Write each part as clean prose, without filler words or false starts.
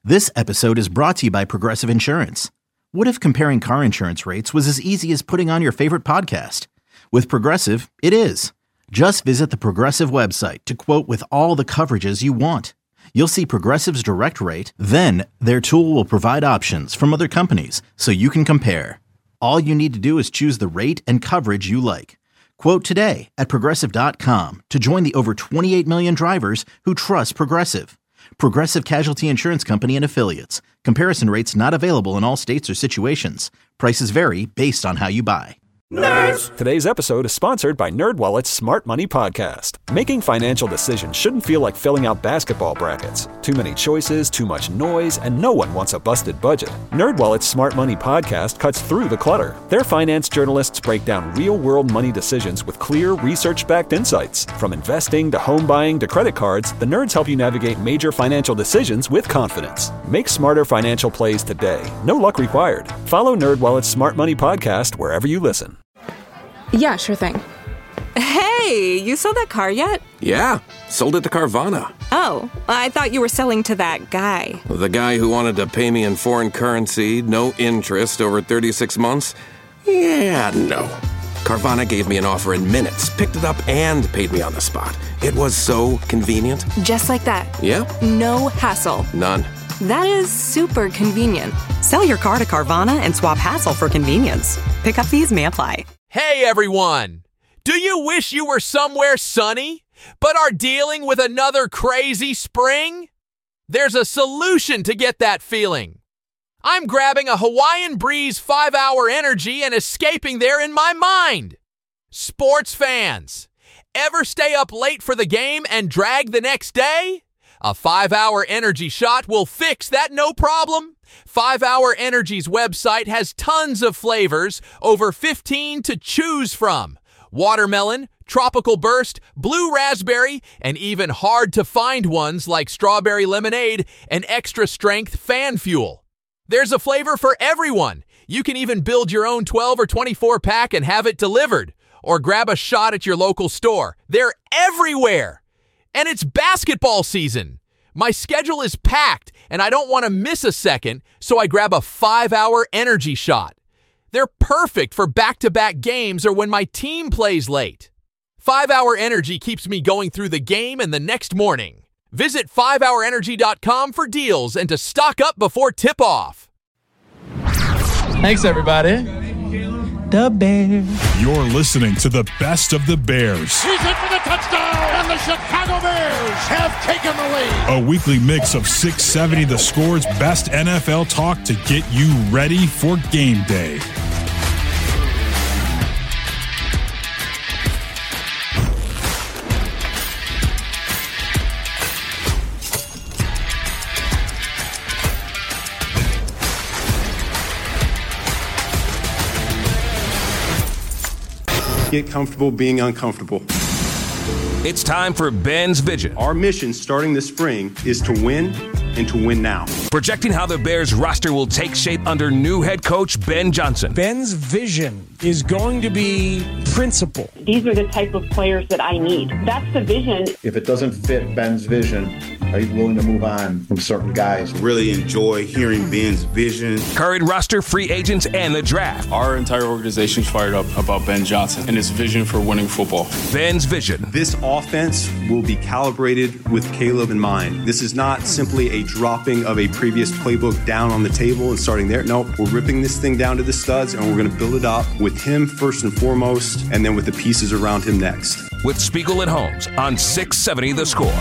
This episode is brought to you by Progressive Insurance. What if comparing car insurance rates was as easy as putting on your favorite podcast? With Progressive, it is. Just visit the Progressive website to quote with all the coverages you want. You'll see Progressive's direct rate, then their tool will provide options from other companies so you can compare. All you need to do is choose the rate and coverage you like. Quote today at Progressive.com to join the over 28 million drivers who trust Progressive. Progressive Casualty Insurance Company and Affiliates. Comparison rates not available in all states or situations. Prices vary based on how you buy. Nerds! Today's episode is sponsored by NerdWallet's Smart Money Podcast. Making financial decisions shouldn't feel like filling out basketball brackets. Too many choices, too much noise, and no one wants a busted budget. NerdWallet's Smart Money Podcast cuts through the clutter. Their finance journalists break down real-world money decisions with clear, research-backed insights. From investing to home buying to credit cards, the nerds help you navigate major financial decisions with confidence. Make smarter financial plays today. No luck required. Follow NerdWallet's Smart Money Podcast wherever you listen. Yeah, sure thing. Hey, you sold that car yet? Yeah, sold it to Carvana. Oh, I thought you were selling to that guy. The guy who wanted to pay me in foreign currency, no interest, over 36 months? Yeah, no. Carvana gave me an offer in minutes, picked it up, and paid me on the spot. It was so convenient. Just like that. Yeah. No hassle. None. That is super convenient. Sell your car to Carvana and swap hassle for convenience. Pickup fees may apply. Hey everyone! Do you wish you were somewhere sunny, but are dealing with another crazy spring? There's a solution to get that feeling. I'm grabbing a Hawaiian Breeze 5-hour energy and escaping there in my mind. Sports fans, ever stay up late for the game and drag the next day? A 5-hour energy shot will fix that no problem. 5-Hour Energy's website has tons of flavors, over 15 to choose from. Watermelon, tropical burst, blue raspberry, and even hard-to-find ones like strawberry lemonade and extra-strength fan fuel. There's a flavor for everyone. You can even build your own 12 or 24-pack and have it delivered. Or grab a shot at your local store. They're everywhere. And it's basketball season. My schedule is packed, and I don't want to miss a second, so I grab a 5-hour energy shot. They're perfect for back-to-back games or when my team plays late. 5-Hour Energy keeps me going through the game and the next morning. Visit 5hourenergy.com for deals and to stock up before tip-off. Thanks, everybody. The Bears. You're listening to the best of the Bears. He's in for the touchdown, and the Chicago Bears have taken the lead. A weekly mix of 670 The Score's best NFL talk to get you ready for game day. Get comfortable being uncomfortable. It's time for Ben's Vision. Our mission starting this spring is to win and to win now. Projecting how the Bears roster will take shape under new head coach Ben Johnson. Ben's vision is going to be principle. These are the type of players that I need. That's the vision. If it doesn't fit Ben's vision, are you willing to move on from certain guys? Really enjoy hearing Ben's vision. Current roster, free agents, and the draft. Our entire organization's fired up about Ben Johnson and his vision for winning football. Ben's Vision. This offense will be calibrated with Caleb in mind. This is not simply a dropping of a previous playbook down on the table and starting there. No, we're ripping this thing down to the studs and we're going to build it up with him first and foremost and then with the pieces around him next. With Spiegel and Holmes on 670 The Score.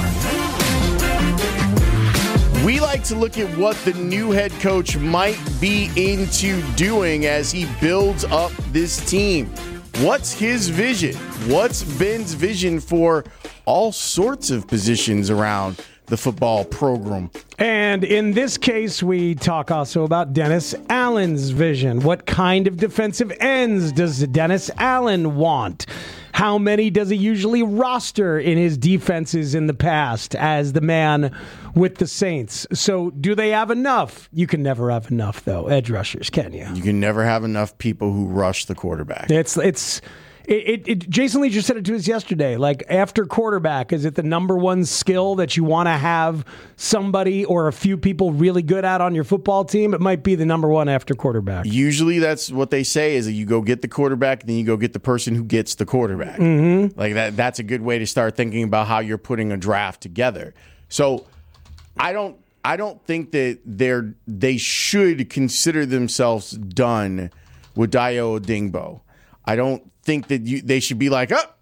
We like to look at what the new head coach might be into doing as he builds up this team. What's his vision? What's Ben's vision for all sorts of positions around the football program? And in this case, we talk also about Dennis Allen's vision. What kind of defensive ends does Dennis Allen want? How many does he usually roster in his defenses in the past as the man with the Saints? So do they have enough? You can never have enough, though, edge rushers, can you? You can never have enough people who rush the quarterback. Jason Lee just said it to us yesterday. Like, after quarterback, is it the number one skill that you want to have somebody or a few people really good at on your football team? It might be the number one after quarterback. Usually that's what they say is that you go get the quarterback, then you go get the person who gets the quarterback. Mm-hmm. Like that's a good way to start thinking about how you're putting a draft together. So I don't think that they should consider themselves done with Dayo Odeyingbo. I don't think that they should be like, oh,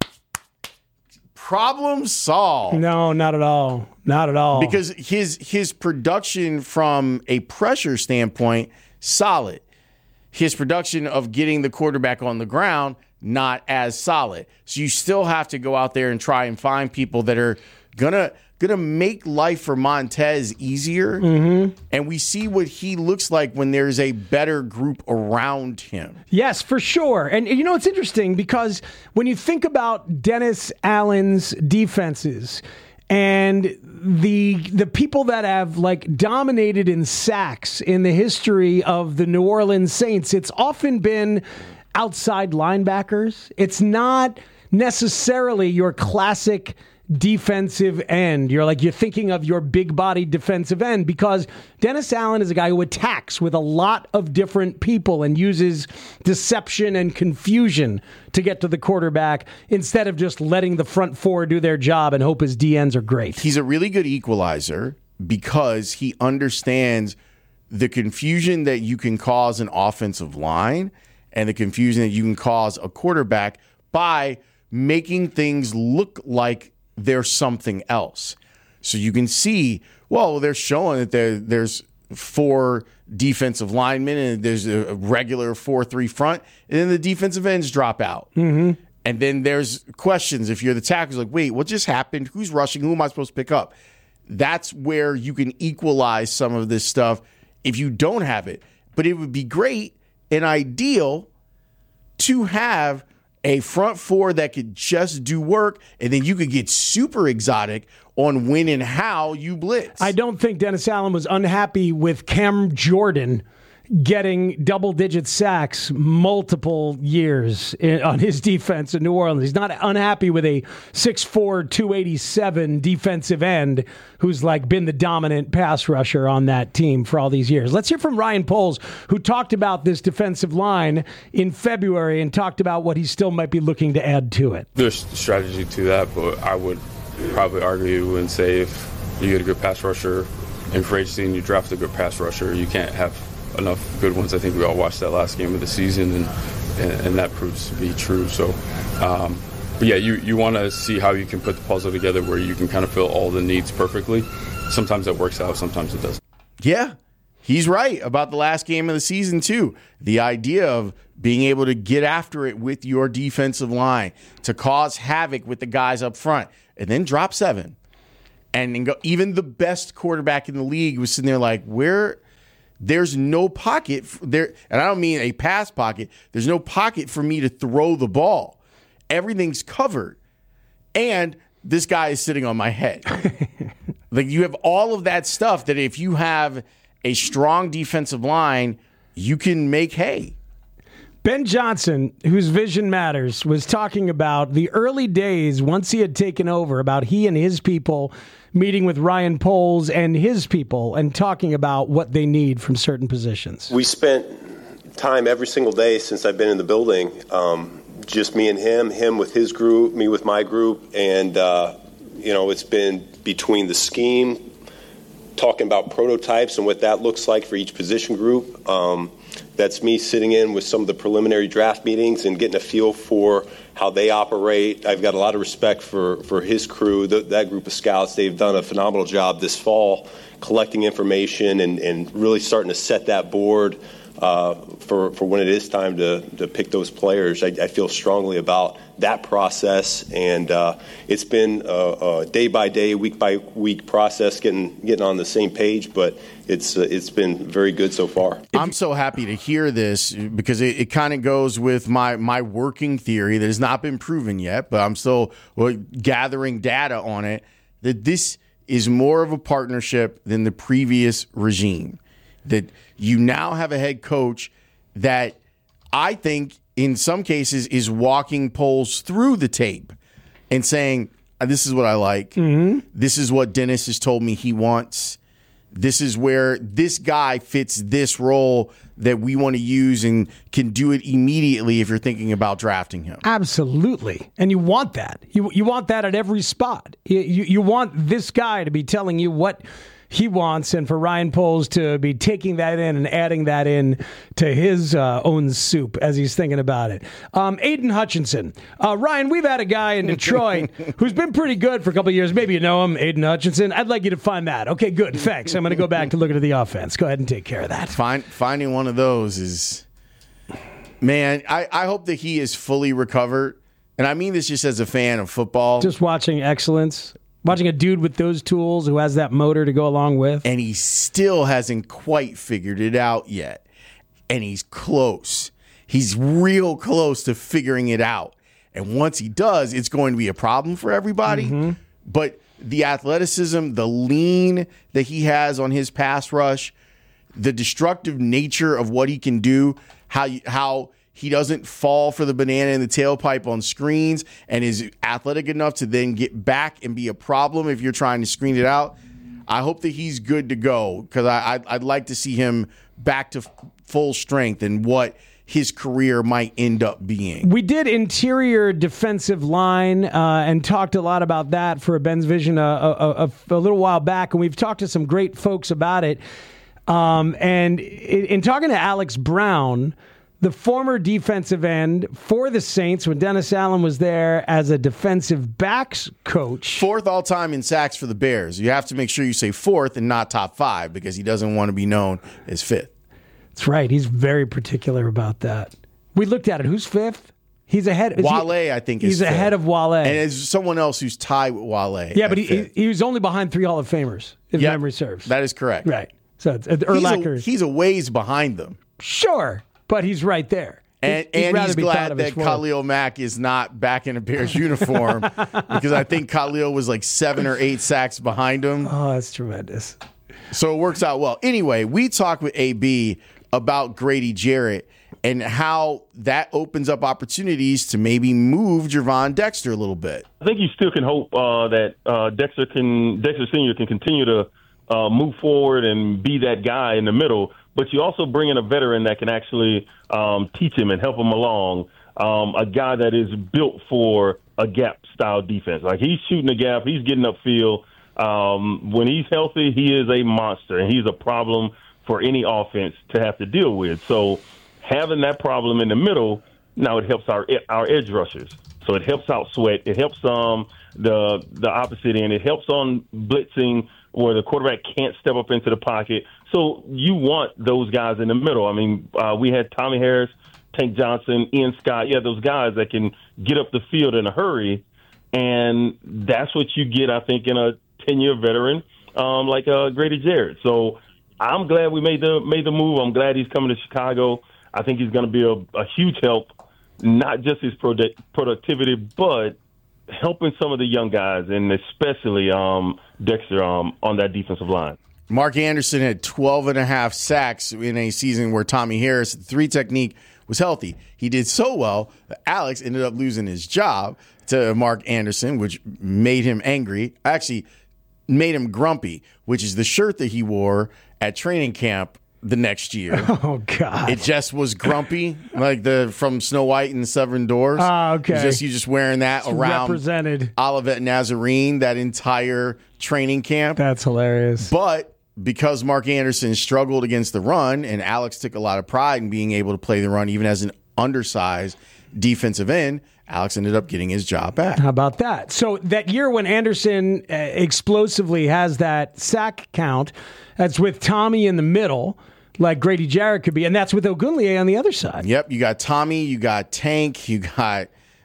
problem solved. No, not at all. Not at all. Because his production from a pressure standpoint, solid. His production of getting the quarterback on the ground, not as solid. So you still have to go out there and try and find people that are gonna make life for Montez easier. Mm-hmm. And we see what he looks like when there's a better group around him. Yes, for sure. And you know, it's interesting because when you think about Dennis Allen's defenses and the people that have like dominated in sacks in the history of the New Orleans Saints, it's often been outside linebackers. It's not necessarily your classic defensive end. You're thinking of your big body defensive end because Dennis Allen is a guy who attacks with a lot of different people and uses deception and confusion to get to the quarterback instead of just letting the front four do their job and hope his DNs are great. He's a really good equalizer because he understands the confusion that you can cause an offensive line and the confusion that you can cause a quarterback by making things look like there's something else. So you can see, well, they're showing that there's 4 defensive linemen and there's a regular 4-3 front, and then the defensive ends drop out. Mm-hmm. And then there's questions. If you're the tackles, like, wait, what just happened? Who's rushing? Who am I supposed to pick up? That's where you can equalize some of this stuff if you don't have it. But it would be great and ideal to have a front four that could just do work, and then you could get super exotic on when and how you blitz. I don't think Dennis Allen was unhappy with Cam Jordan getting double-digit sacks multiple years on his defense in New Orleans. He's not unhappy with a 6'4", 287 defensive end who's been the dominant pass rusher on that team for all these years. Let's hear from Ryan Poles, who talked about this defensive line in February and talked about what he still might be looking to add to it. There's strategy to that, but I would probably argue and say if you get a good pass rusher in free agency and you draft a good pass rusher, you can't have enough good ones. I think we all watched that last game of the season, and that proves to be true. So, but yeah, you want to see how you can put the puzzle together where you can kind of fill all the needs perfectly. Sometimes that works out, sometimes it doesn't. Yeah, he's right about the last game of the season, too. The idea of being able to get after it with your defensive line, to cause havoc with the guys up front, and then drop 7. And go, even the best quarterback in the league was sitting there like, there's no pocket there, and I don't mean a pass pocket. There's no pocket for me to throw the ball. Everything's covered, and this guy is sitting on my head. You have all of that stuff that if you have a strong defensive line, you can make hay. Ben Johnson, whose vision matters, was talking about the early days once he had taken over, about he and his people meeting with Ryan Poles and his people and talking about what they need from certain positions. We spent time every single day since I've been in the building, just me and him with his group, me with my group, and it's been between the scheme, talking about prototypes and what that looks like for each position group. That's me sitting in with some of the preliminary draft meetings and getting a feel for how they operate. I've got a lot of respect for his crew, that group of scouts. They've done a phenomenal job this fall collecting information and really starting to set that board for when it is time to pick those players. I feel strongly about that process, and it's been a day-by-day, week-by-week process getting on the same page, but it's been very good so far. I'm so happy to hear this because it kind of goes with my working theory that has not been proven yet, but I'm still gathering data on it, that this is more of a partnership than the previous regime. That you now have a head coach that I think in some cases, is walking Poles through the tape and saying, this is what I like. Mm-hmm. This is what Dennis has told me he wants. This is where this guy fits this role that we want to use and can do it immediately if you're thinking about drafting him. Absolutely. And you want that. You want that at every spot. You want this guy to be telling you what he wants, and for Ryan Poles to be taking that in and adding that in to his own soup as he's thinking about it. Aiden Hutchinson. Ryan, we've had a guy in Detroit who's been pretty good for a couple of years. Maybe you know him, Aiden Hutchinson. I'd like you to find that. Okay, good. Thanks. I'm going to go back to looking at the offense. Go ahead and take care of that. Finding one of those is, man, I hope that he is fully recovered. And I mean this just as a fan of football. Just watching excellence. Watching a dude with those tools who has that motor to go along with. And he still hasn't quite figured it out yet. And he's close. He's real close to figuring it out. And once he does, it's going to be a problem for everybody. Mm-hmm. But the athleticism, the lean that he has on his pass rush, the destructive nature of what he can do, how he doesn't fall for the banana in the tailpipe on screens and is athletic enough to then get back and be a problem if you're trying to screen it out. I hope that he's good to go because I'd like to see him back to full strength and what his career might end up being. We did interior defensive line and talked a lot about that for Ben's Vision a little while back, and we've talked to some great folks about it. And in talking to Alex Brown, the former defensive end for the Saints when Dennis Allen was there as a defensive backs coach. 4th all-time in sacks for the Bears. You have to make sure you say 4th and not top 5 because he doesn't want to be known as 5th. That's right. He's very particular about that. We looked at it. Who's 5th? He's ahead. Wale, I think, is he's ahead of Wale. And there's someone else who's tied with Wale. Yeah, but he was only behind 3 Hall of Famers, if memory serves. That is correct. Right. So it's Urlacher. He's a ways behind them. Sure. But he's right there. And he's glad that Khalil Mack is not back in a Bears uniform because I think Khalil was like 7 or 8 sacks behind him. Oh, that's tremendous. So it works out well. Anyway, we talked with AB about Grady Jarrett and how that opens up opportunities to maybe move Gervon Dexter a little bit. I think you still can hope that Dexter Sr. can continue to move forward and be that guy in the middle. But you also bring in a veteran that can actually teach him and help him along, a guy that is built for a gap-style defense. Like, he's shooting the gap. He's getting upfield. When he's healthy, he is a monster, and he's a problem for any offense to have to deal with. So having that problem in the middle, now it helps our edge rushers. So it helps out Sweat. It helps the opposite end. It helps on blitzing where the quarterback can't step up into the pocket. So you want those guys in the middle. I mean, we had Tommy Harris, Tank Johnson, Ian Scott. Yeah, those guys that can get up the field in a hurry. And that's what you get, I think, in a 10-year veteran like Grady Jarrett. So I'm glad we made the move. I'm glad he's coming to Chicago. I think he's going to be a huge help, not just his productivity, but helping some of the young guys, and especially Dexter on that defensive line. Mark Anderson had 12.5 sacks in a season where Tommy Harris, the 3 technique, was healthy. He did so well that Alex ended up losing his job to Mark Anderson, which made him angry. Actually, made him grumpy, which is the shirt that he wore at training camp the next year. Oh, God. It just was grumpy, like from Snow White and the Seven Doors. Oh, okay. You just wearing that it's around represented Olivet Nazarene that entire training camp. That's hilarious. But because Mark Anderson struggled against the run, and Alex took a lot of pride in being able to play the run even as an undersized defensive end, Alex ended up getting his job back. How about that? So that year when Anderson explosively has that sack count, that's with Tommy in the middle, like Grady Jarrett could be, and that's with Ogunleye on the other side. Yep, you got Tommy, you got Tank, you got,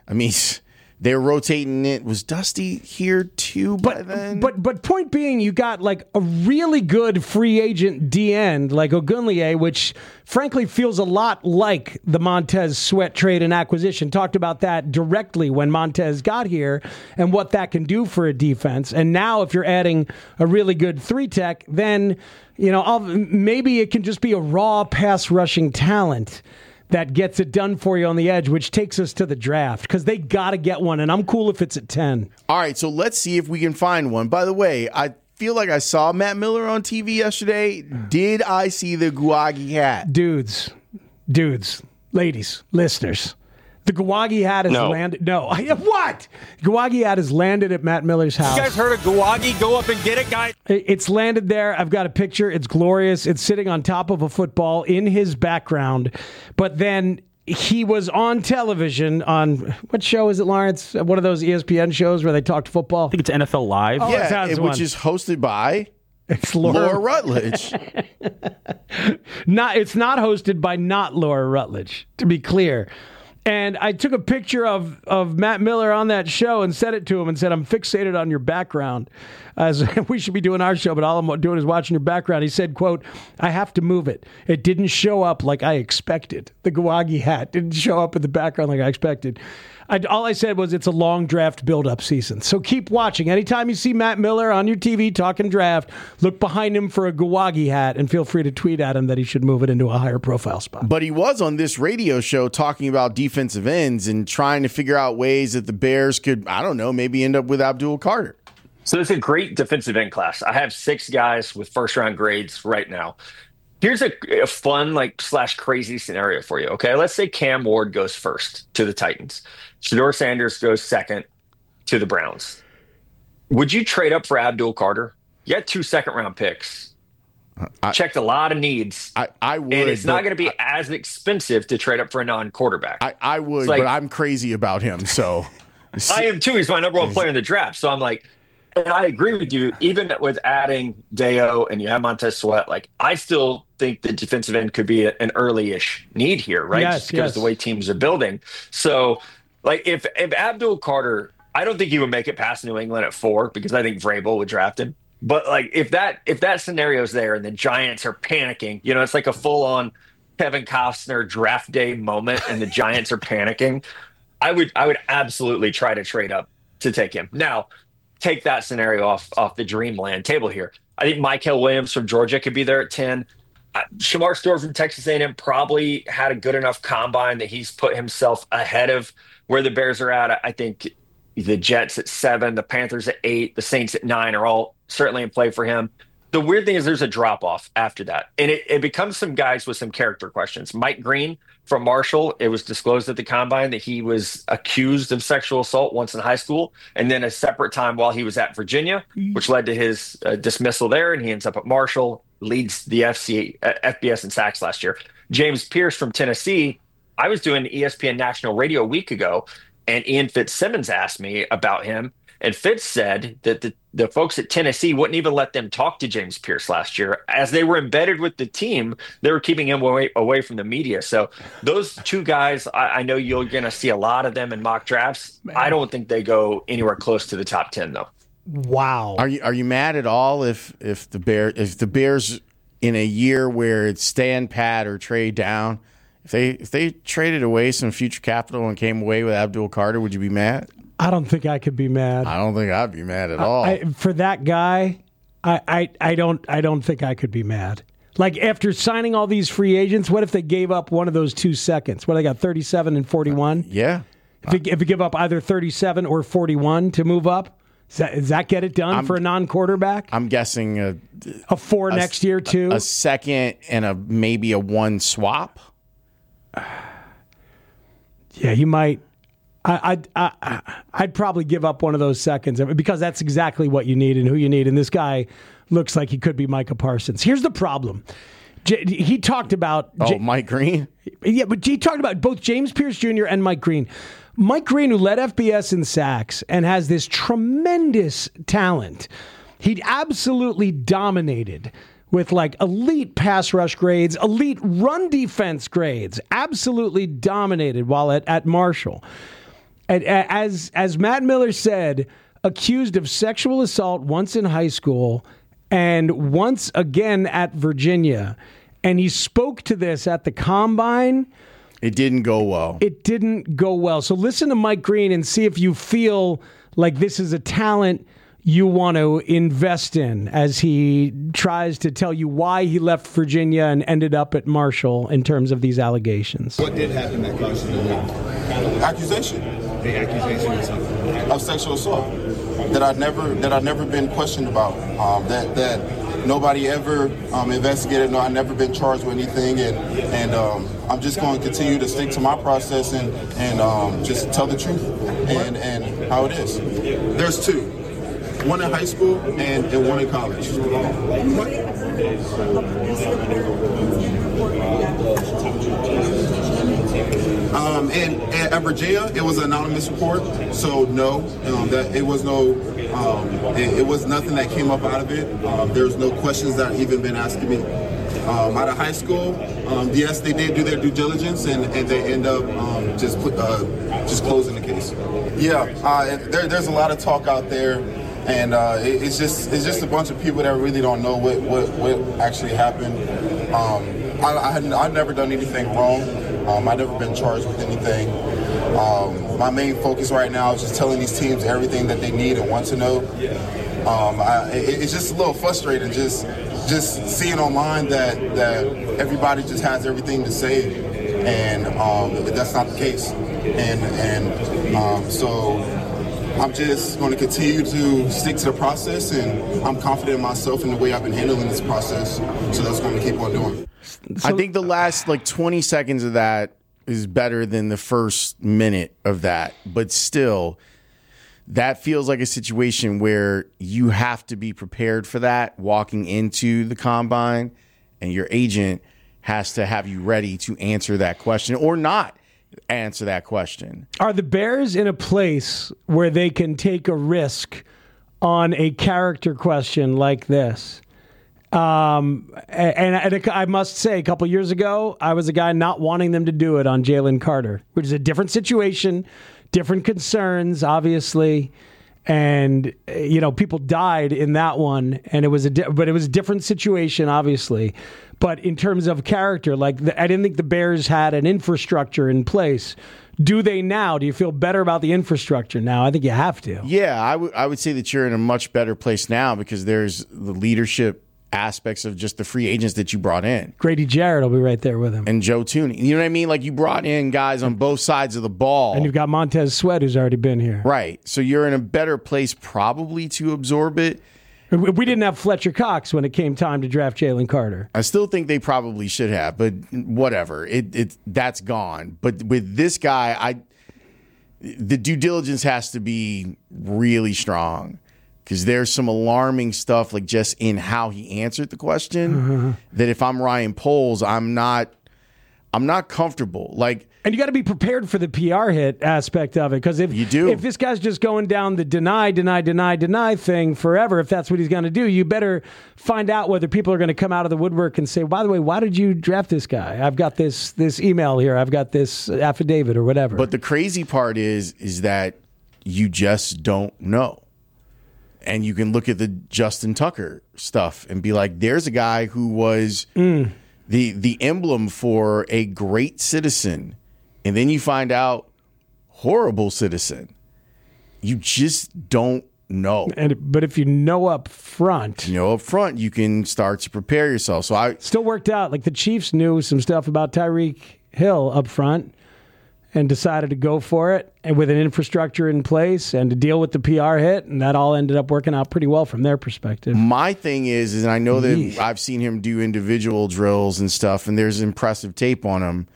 they were rotating it. Was Dusty here too by then? But point being, you got like a really good free agent D-end like Ogunleye, which frankly feels a lot like the Montez Sweat trade and acquisition. Talked about that directly when Montez got here and what that can do for a defense. And now if you're adding a really good 3-tech, then maybe it can just be a raw pass rushing talent that gets it done for you on the edge, which takes us to the draft because they got to get one, and I'm cool if it's at 10. All right, so let's see if we can find one. By the way, I feel like I saw Matt Miller on TV yesterday. Did I see the Guwagi hat? Dudes, ladies, listeners. The Guwagi hat has landed. No. What? Guwagi hat has landed at Matt Miller's house. You guys heard of Guwagi? Go up and get it, guys. It's landed there. I've got a picture. It's glorious. It's sitting on top of a football in his background. But then he was on television on, what show is it, Lawrence? One of those ESPN shows where they talked football? I think it's NFL Live. Oh, yeah, which is hosted by Laura Rutledge. It's not hosted by not Laura Rutledge, to be clear. And I took a picture of Matt Miller on that show and sent it to him and said, I'm fixated on your background. As we should be doing our show, but all I'm doing is watching your background. He said, quote, I have to move it. It didn't show up like I expected. The Guwagi hat didn't show up in the background like I expected. All I said was it's a long draft build-up season. So keep watching. Anytime you see Matt Miller on your TV talking draft, look behind him for a Guwagi hat and feel free to tweet at him that he should move it into a higher profile spot. But he was on this radio show talking about defensive ends and trying to figure out ways that the Bears could, I don't know, maybe end up with Abdul Carter. So it's a great defensive end class. I have 6 guys with first-round grades right now. Here's a fun, / crazy scenario for you, okay? Let's say Cam Ward goes first to the Titans. Shedeur Sanders goes second to the Browns. Would you trade up for Abdul Carter? You had 2 second-round picks. Checked a lot of needs. I would. And it's not going to be as expensive to trade up for a non-quarterback. I would, but I'm crazy about him, so. I am too. He's my number 1 player in the draft. So I'm like, and I agree with you, even with adding Deo and you have Montez Sweat, I still think the defensive end could be an early-ish need here, right? Yes, just because of the way teams are building. So, if Abdul Carter, I don't think he would make it past New England at 4 because I think Vrabel would draft him. But if that scenario's there and the Giants are panicking, it's like a full-on Kevin Costner draft day moment and the Giants are panicking, I would absolutely try to trade up to take him. Now, take that scenario off the dreamland table here. I think Mykel Williams from Georgia could be there at 10. Shamar Stewart from Texas A&M probably had a good enough combine that he's put himself ahead of where the Bears are at. I think the Jets at 7, the Panthers at 8, the Saints at 9 are all certainly in play for him. The weird thing is there's a drop-off after that, and it becomes some guys with some character questions. Mike Green from Marshall, it was disclosed at the Combine that he was accused of sexual assault once in high school, and then a separate time while he was at Virginia, which led to his dismissal there, and he ends up at Marshall, leads the FBS in sacks last year. James Pierce from Tennessee, I was doing ESPN National Radio a week ago, and Ian Fitzsimmons asked me about him, and Fitz said that the folks at Tennessee wouldn't even let them talk to James Pierce last year. As they were embedded with the team, they were keeping him away from the media. So those 2 guys, I know you're going to see a lot of them in mock drafts. Man. I don't think they go anywhere close to the top 10, though. Wow. Are you mad at all if the Bears in a year where it's stand pat or trade down, if they traded away some future capital and came away with Abdul Carter, would you be mad? I don't think I could be mad. I don't think I'd be mad at all. For that guy, I don't think I could be mad. After signing all these free agents, what if they gave up one of those 2 seconds? What, they got 37 and 41? Yeah. If you give up either 37 or 41 to move up, does that get it done for a non-quarterback? I'm guessing a 4 next year too. A second and maybe a 1 swap. Yeah, you might. I'd probably give up one of those seconds because that's exactly what you need and who you need. And this guy looks like he could be Micah Parsons. Here's the problem. He talked about... Mike Green? Yeah, but he talked about both James Pierce Jr. and Mike Green. Mike Green, who led FBS in sacks and has this tremendous talent, he absolutely dominated with elite pass rush grades, elite run defense grades, absolutely dominated while at Marshall. And as Matt Miller said, accused of sexual assault once in high school and once again at Virginia. And he spoke to this at the Combine. It didn't go well. So listen to Mike Green and see if you feel like this is a talent you want to invest in as he tries to tell you why he left Virginia and ended up at Marshall in terms of these allegations? What did happen at Carson? Accusation. The accusation of sexual assault that I've never been questioned about. That nobody ever investigated. No, I've never been charged with anything, and I'm just going to continue to stick to my process and just tell the truth and how it is. There's two. One in high school and one in college. And at Virginia, it was an anonymous report, so no, that it was no, it was nothing that came up out of it. There's no questions that even been asking me. Out of high school, yes, they did do their due diligence, and they end up just closing the case. Yeah, there's a lot of talk out there. And it's just a bunch of people that really don't know what actually happened. I've never done anything wrong. I've never been charged with anything. My main focus right now is just telling these teams everything that they need and want to know. It's just a little frustrating just seeing online that everybody just has everything to say, and that's not the case. So I'm just going to continue to stick to the process, and I'm confident in myself and the way I've been handling this process, so that's what I'm going to keep on doing. I think the last 20 seconds of that is better than the first minute of that, but still, that feels like a situation where you have to be prepared for that walking into the combine, and your agent has to have you ready to answer that question or not answer that question. Are the Bears in a place where they can take a risk on a character question like this? And I must say, a couple years ago, I was a guy not wanting them to do it on Jalen Carter, which is a different situation, different concerns, obviously. And, people died in that one, and it was a different situation, obviously. But in terms of character, I didn't think the Bears had an infrastructure in place. Do they now? Do you feel better about the infrastructure now? I think you have to. Yeah, I would say that you're in a much better place now because there's the leadership aspects of just the free agents that you brought in. Grady Jarrett will be right there with him. And Joe Thuney. You know what I mean? You brought in guys on both sides of the ball. And you've got Montez Sweat, who's already been here. Right. So you're in a better place probably to absorb it. We didn't have Fletcher Cox when it came time to draft Jalen Carter. I still think they probably should have, but whatever. That's gone. But with this guy, the due diligence has to be really strong. Because there's some alarming stuff, just in how he answered the question, that if I'm Ryan Poles, I'm not comfortable. And you got to be prepared for the PR hit aspect of it. Because if this guy's just going down the deny thing forever, if that's what he's going to do, you better find out whether people are going to come out of the woodwork and say, by the way, why did you draft this guy? I've got this email here. I've got this affidavit or whatever. But the crazy part is that you just don't know. And you can look at the Justin Tucker stuff and be like, there's a guy who was the emblem for a great citizen. And then you find out horrible citizen. You just don't know. But if you know up front. You can start to prepare yourself. So I still worked out. The Chiefs knew some stuff about Tyreek Hill up front and decided to go for it, and with an infrastructure in place and to deal with the PR hit, and that all ended up working out pretty well from their perspective. My thing is and I know that I've seen him do individual drills and stuff, and there's impressive tape on him.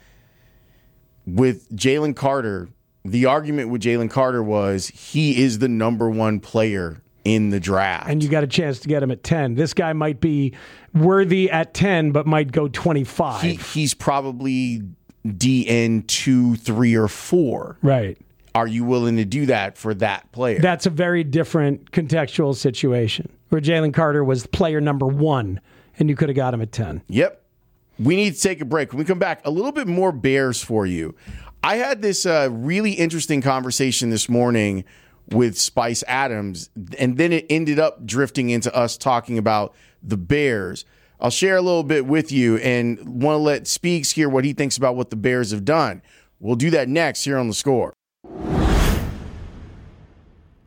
With Jalen Carter, the argument with Jalen Carter was he is the number one player in the draft. And you got a chance to get him at 10. This guy might be worthy at 10, but might go 25. He's probably DN 2, 3, or 4. Right. Are you willing to do that for that player? That's a very different contextual situation where Jalen Carter was player number 1 and you could have got him at 10. Yep. We need to take a break. When we come back, a little bit more Bears for you. I had this really interesting conversation this morning with Spice Adams, and then it ended up drifting into us talking about the Bears. I'll share a little bit with you and want to let Speaks hear what he thinks about what the Bears have done. We'll do that next here on The Score.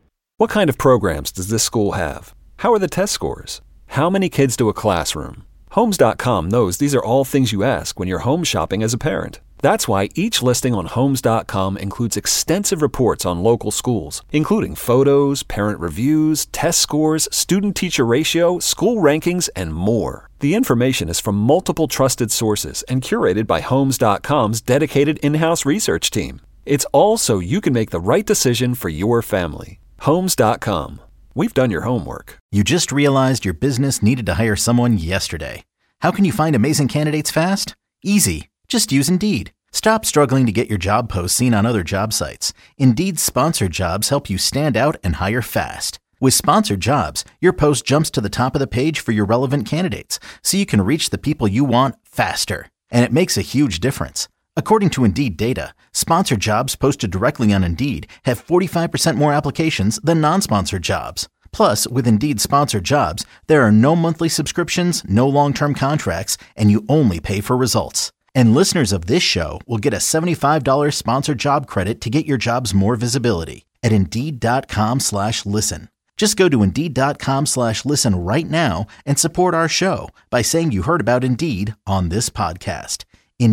What kind of programs does this school have? How are the test scores? How many kids to a classroom? Homes.com knows these are all things you ask when you're home shopping as a parent. That's why each listing on Homes.com includes extensive reports on local schools, including photos, parent reviews, test scores, student-teacher ratio, school rankings, and more. The information is from multiple trusted sources and curated by Homes.com's dedicated in-house research team. It's all so you can make the right decision for your family. Homes.com. We've done your homework. You just realized your business needed to hire someone yesterday. How can you find amazing candidates fast? Easy. Just use Indeed. Stop struggling to get your job posts seen on other job sites. Indeed's sponsored jobs help you stand out and hire fast. With sponsored jobs, your post jumps to the top of the page for your relevant candidates, so you can reach the people you want faster. And it makes a huge difference. According to Indeed data, sponsored jobs posted directly on Indeed have 45% more applications than non-sponsored jobs. Plus, with Indeed sponsored jobs, there are no monthly subscriptions, no long-term contracts, and you only pay for results. And listeners of this show will get a $75 sponsored job credit to get your jobs more visibility at Indeed.com/listen. Just go to Indeed.com/listen right now and support our show by saying you heard about Indeed on this podcast.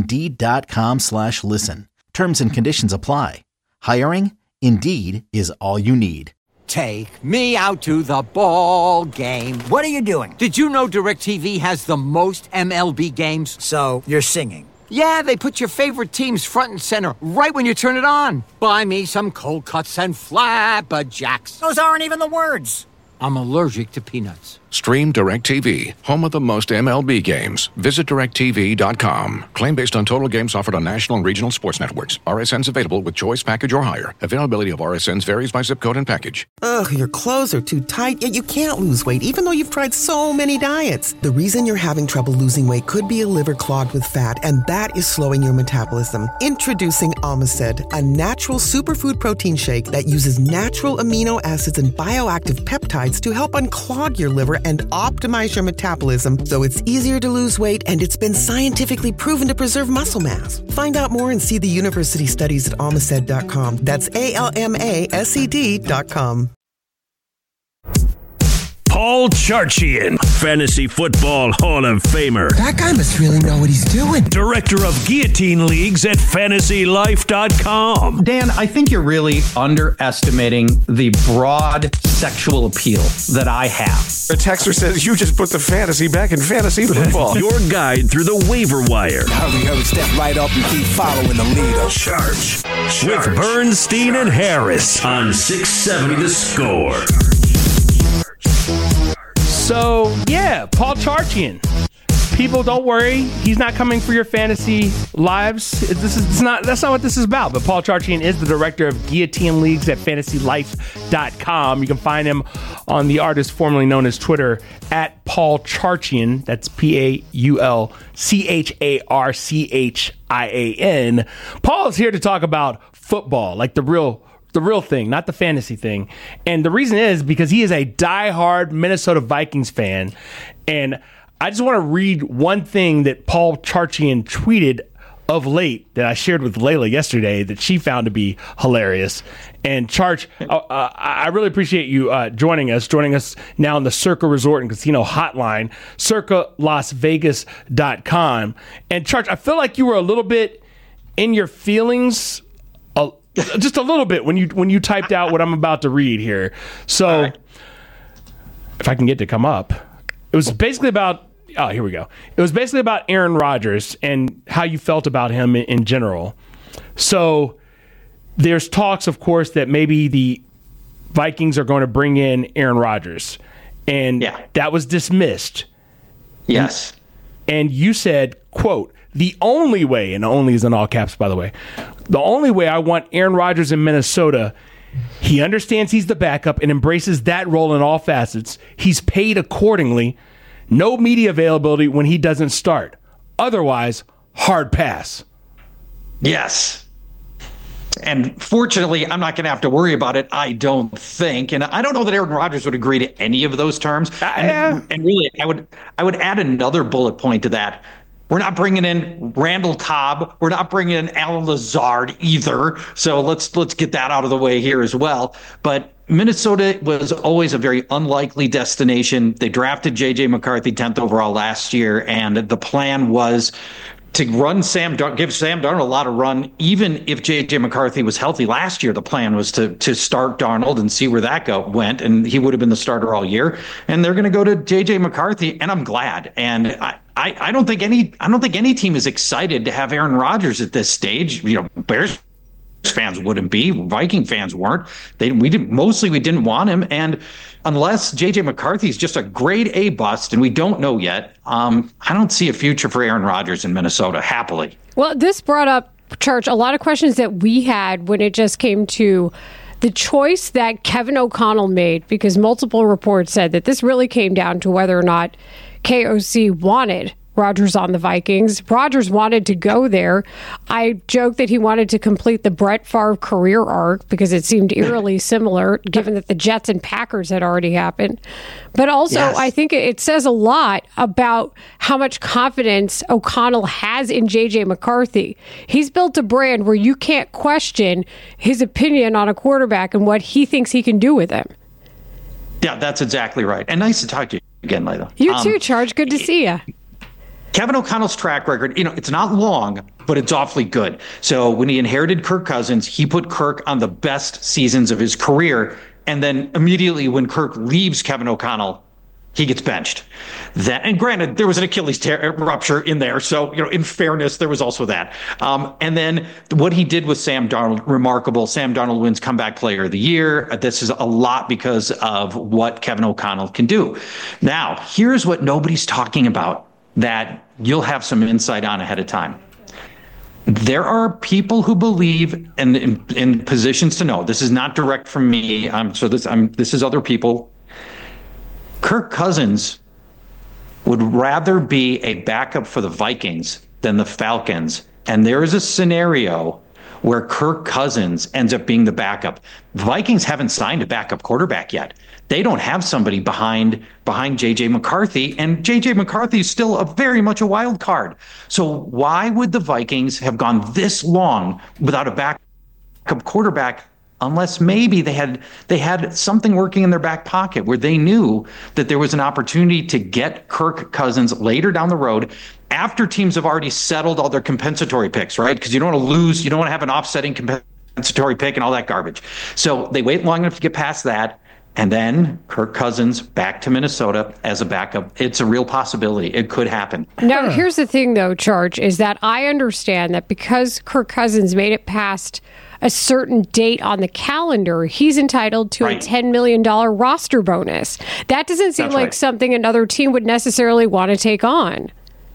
Indeed.com/listen. Terms and conditions apply. Hiring? Indeed is all you need. Take me out to the ball game. What are you doing? Did you know DirecTV has the most MLB games? So, you're singing. Yeah, they put your favorite teams front and center right when you turn it on. Buy me some cold cuts and flapjacks. Those aren't even the words. I'm allergic to peanuts. Stream DirecTV, home of the most MLB games. Visit DirecTV.com. Claim based on total games offered on national and regional sports networks. RSNs available with choice package or higher. Availability of RSNs varies by zip code and package. Ugh, your clothes are too tight, yet you can't lose weight even though you've tried so many diets. The reason you're having trouble losing weight could be a liver clogged with fat, and that is slowing your metabolism. Introducing Omicid, a natural superfood protein shake that uses natural amino acids and bioactive peptides to help unclog your liver and optimize your metabolism so it's easier to lose weight, and it's been scientifically proven to preserve muscle mass. Find out more and see the university studies at Omicid.com. That's ALMASED.com. Paul Charchian, Fantasy Football Hall of Famer. That guy must really know what he's doing. Director of Guillotine Leagues at FantasyLife.com. Dan, I think you're really underestimating the broad sexual appeal that I have. A texter says you just put the fantasy back in fantasy football. Your guide through the waiver wire. Hurry, step right up and keep following the leader. Charge. With Bernstein and Harris on 670 The Score. So, yeah, Paul Charchian. People, don't worry. He's not coming for your fantasy lives. That's not what this is about. But Paul Charchian is the director of Guillotine Leagues at FantasyLife.com. You can find him on the artist formerly known as Twitter at Paul Charchian. That's PaulCharchian. Paul is here to talk about football, like the real thing, not the fantasy thing. And the reason is because he is a diehard Minnesota Vikings fan. And I just want to read one thing that Paul Charchian tweeted of late that I shared with Layla yesterday that she found to be hilarious. And Charch, I really appreciate you joining us now on the Circa Resort and Casino Hotline, circalasvegas.com. And Charch, I feel like you were a little bit in your feelings just a little bit when you typed out what I'm about to read here. So if I can get to come up, it was basically about, here we go. It was basically about Aaron Rodgers and how you felt about him in general. So there's talks, of course, that maybe the Vikings are going to bring in Aaron Rodgers. And that was dismissed. Yes. And you said, quote, the only way, and only is in all caps, by the way, the only way I want Aaron Rodgers in Minnesota, he understands he's the backup and embraces that role in all facets. He's paid accordingly. No media availability when he doesn't start. Otherwise, hard pass. Yes. And fortunately, I'm not going to have to worry about it, I don't think. And I don't know that Aaron Rodgers would agree to any of those terms. And really, I would add another bullet point to that. We're not bringing in Randall Cobb. We're not bringing in Allen Lazard either. So let's get that out of the way here as well. But Minnesota was always a very unlikely destination. They drafted J.J. McCarthy 10th overall last year, and the plan was to run give Sam Darnold a lot of run. Even if J.J. McCarthy was healthy last year, the plan was to start Darnold and see where that went, and he would have been the starter all year. And they're going to go to J.J. McCarthy, and I'm glad. And I don't think any team is excited to have Aaron Rodgers at this stage. Bears fans wouldn't be. Viking fans weren't. We didn't want him. And unless J.J. McCarthy's just a grade A bust, and we don't know yet, I don't see a future for Aaron Rodgers in Minnesota, happily. Well, this brought up, Church, a lot of questions that we had when it just came to the choice that Kevin O'Connell made, because multiple reports said that this really came down to whether or not KOC wanted Rodgers on the Vikings. Rodgers wanted to go there. I joked that he wanted to complete the Brett Favre career arc because it seemed eerily similar, given that the Jets and Packers had already happened. But also, yes, I think it says a lot about how much confidence O'Connell has in J.J. McCarthy. He's built a brand where you can't question his opinion on a quarterback and what he thinks he can do with him. Yeah, that's exactly right. And nice to talk to you again, Layla. You too, Charge. Good to see you. Kevin O'Connell's track record, it's not long, but it's awfully good. So when he inherited Kirk Cousins, he put Kirk on the best seasons of his career. And then immediately when Kirk leaves Kevin O'Connell, he gets benched. And granted, there was an Achilles rupture in there. So, in fairness, there was also that. And then what he did with Sam Darnold, remarkable. Sam Darnold wins Comeback Player of the Year. This is a lot because of what Kevin O'Connell can do. Now, here's what nobody's talking about that you'll have some insight on ahead of time. There are people who believe, and in positions to know, this is not direct from me, this is other people. Kirk Cousins would rather be a backup for the Vikings than the Falcons. And there is a scenario where Kirk Cousins ends up being the backup. The Vikings haven't signed a backup quarterback yet. They don't have somebody behind J.J. McCarthy, and J.J. McCarthy is still very much a wild card. So why would the Vikings have gone this long without a backup quarterback unless maybe they had something working in their back pocket where they knew that there was an opportunity to get Kirk Cousins later down the road after teams have already settled all their compensatory picks, right? Because you don't want to lose, you don't want to have an offsetting compensatory pick and all that garbage. So they wait long enough to get past that. And then Kirk Cousins back to Minnesota as a backup. It's a real possibility. It could happen. Now, here's the thing, though, Charge, is that I understand that because Kirk Cousins made it past a certain date on the calendar, he's entitled to a $10 million roster bonus. That doesn't seem like something another team would necessarily want to take on.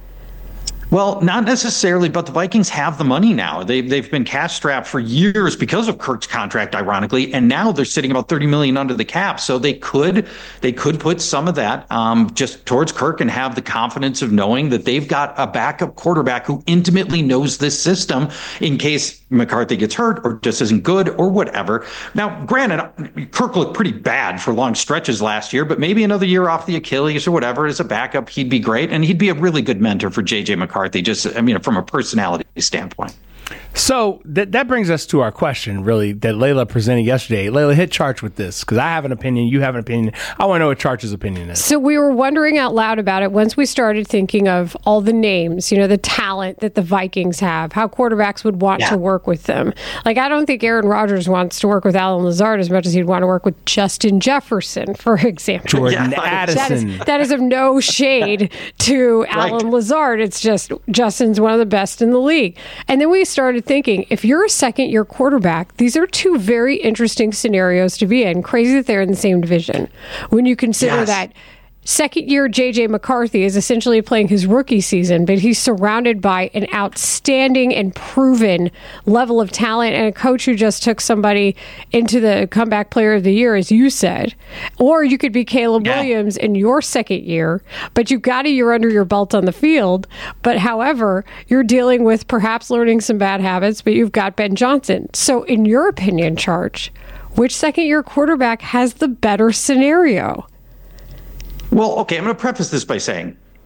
Well, not necessarily, but the Vikings have the money now. They've been cash strapped for years because of Kirk's contract, ironically, and now they're sitting about $30 million under the cap. So they could put some of that just towards Kirk and have the confidence of knowing that they've got a backup quarterback who intimately knows this system in case McCarthy gets hurt or just isn't good or whatever. Now, granted, Kirk looked pretty bad for long stretches last year, but maybe another year off the Achilles or whatever as a backup, he'd be great, and he'd be a really good mentor for J.J. McCarthy. From a personality standpoint. So that brings us to our question, really, that Layla presented yesterday. Layla, hit Charge with this, because I have an opinion, you have an opinion. I want to know what Charge's opinion is. So we were wondering out loud about it once we started thinking of all the names, the talent that the Vikings have, how quarterbacks would want to work with them. Like, I don't think Aaron Rodgers wants to work with Allen Lazard as much as he'd want to work with Justin Jefferson, for example. Jordan Addison. That is of no shade to Allen Lazard. It's just Justin's one of the best in the league. And then we started thinking, if you're a second-year quarterback, these are two very interesting scenarios to be in. Crazy that they're in the same division. When you consider that second-year J.J. McCarthy is essentially playing his rookie season, but he's surrounded by an outstanding and proven level of talent and a coach who just took somebody into the Comeback Player of the Year, as you said. Or you could be Caleb Williams in your second year, but you've got a year under your belt on the field. But however, you're dealing with perhaps learning some bad habits, but you've got Ben Johnson. So in your opinion, Charge, which second-year quarterback has the better scenario? Well, okay, I'm going to preface this by saying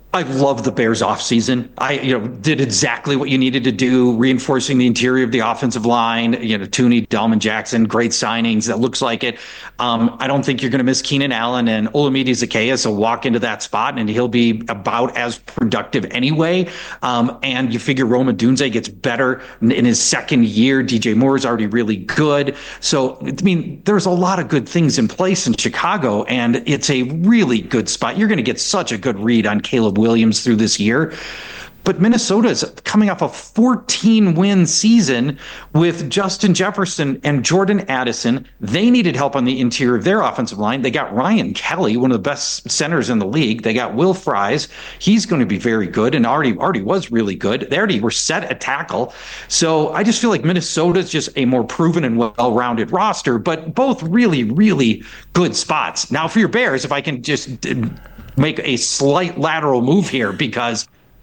I love the Bears offseason. I did exactly what you needed to do, reinforcing the interior of the offensive line. Tooney, Delman, Jackson, great signings. That looks like it. I don't think you're going to miss Keenan Allen, and Olamide Zaccheaus will walk into that spot, and he'll be about as productive anyway. And you figure Rome Odunze gets better in his second year. DJ Moore is already really good. So, there's a lot of good things in place in Chicago, and it's a really good spot. You're going to get such a good read on Caleb Williams through this year. But Minnesota is coming off a 14-win season with Justin Jefferson and Jordan Addison. They needed help on the interior of their offensive line. They got Ryan Kelly, one of the best centers in the league. They got Will Fries. He's going to be very good and already was really good. They already were set at tackle. So I just feel like Minnesota is just a more proven and well-rounded roster, but both really, really good spots. Now for your Bears, if I can just make a slight lateral move here, because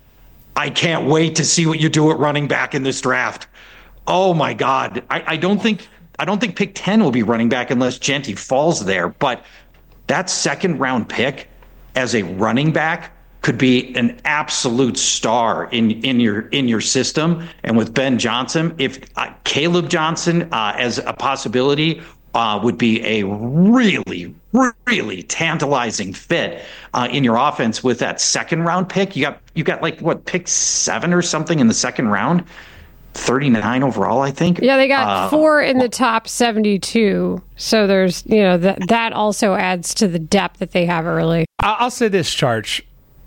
I can't wait to see what you do at running back in this draft. Oh my God. I don't think pick 10 will be running back unless Genty falls there, but that second round pick as a running back could be an absolute star in your system. And with Ben Johnson, if Caleb Johnson as a possibility would be a really, really tantalizing fit in your offense with that second round pick. You got pick 7 or something in the second round, 39 overall, I think. Yeah, they got 4 in the top 72. So there's that also adds to the depth that they have early. I'll say this, Charge.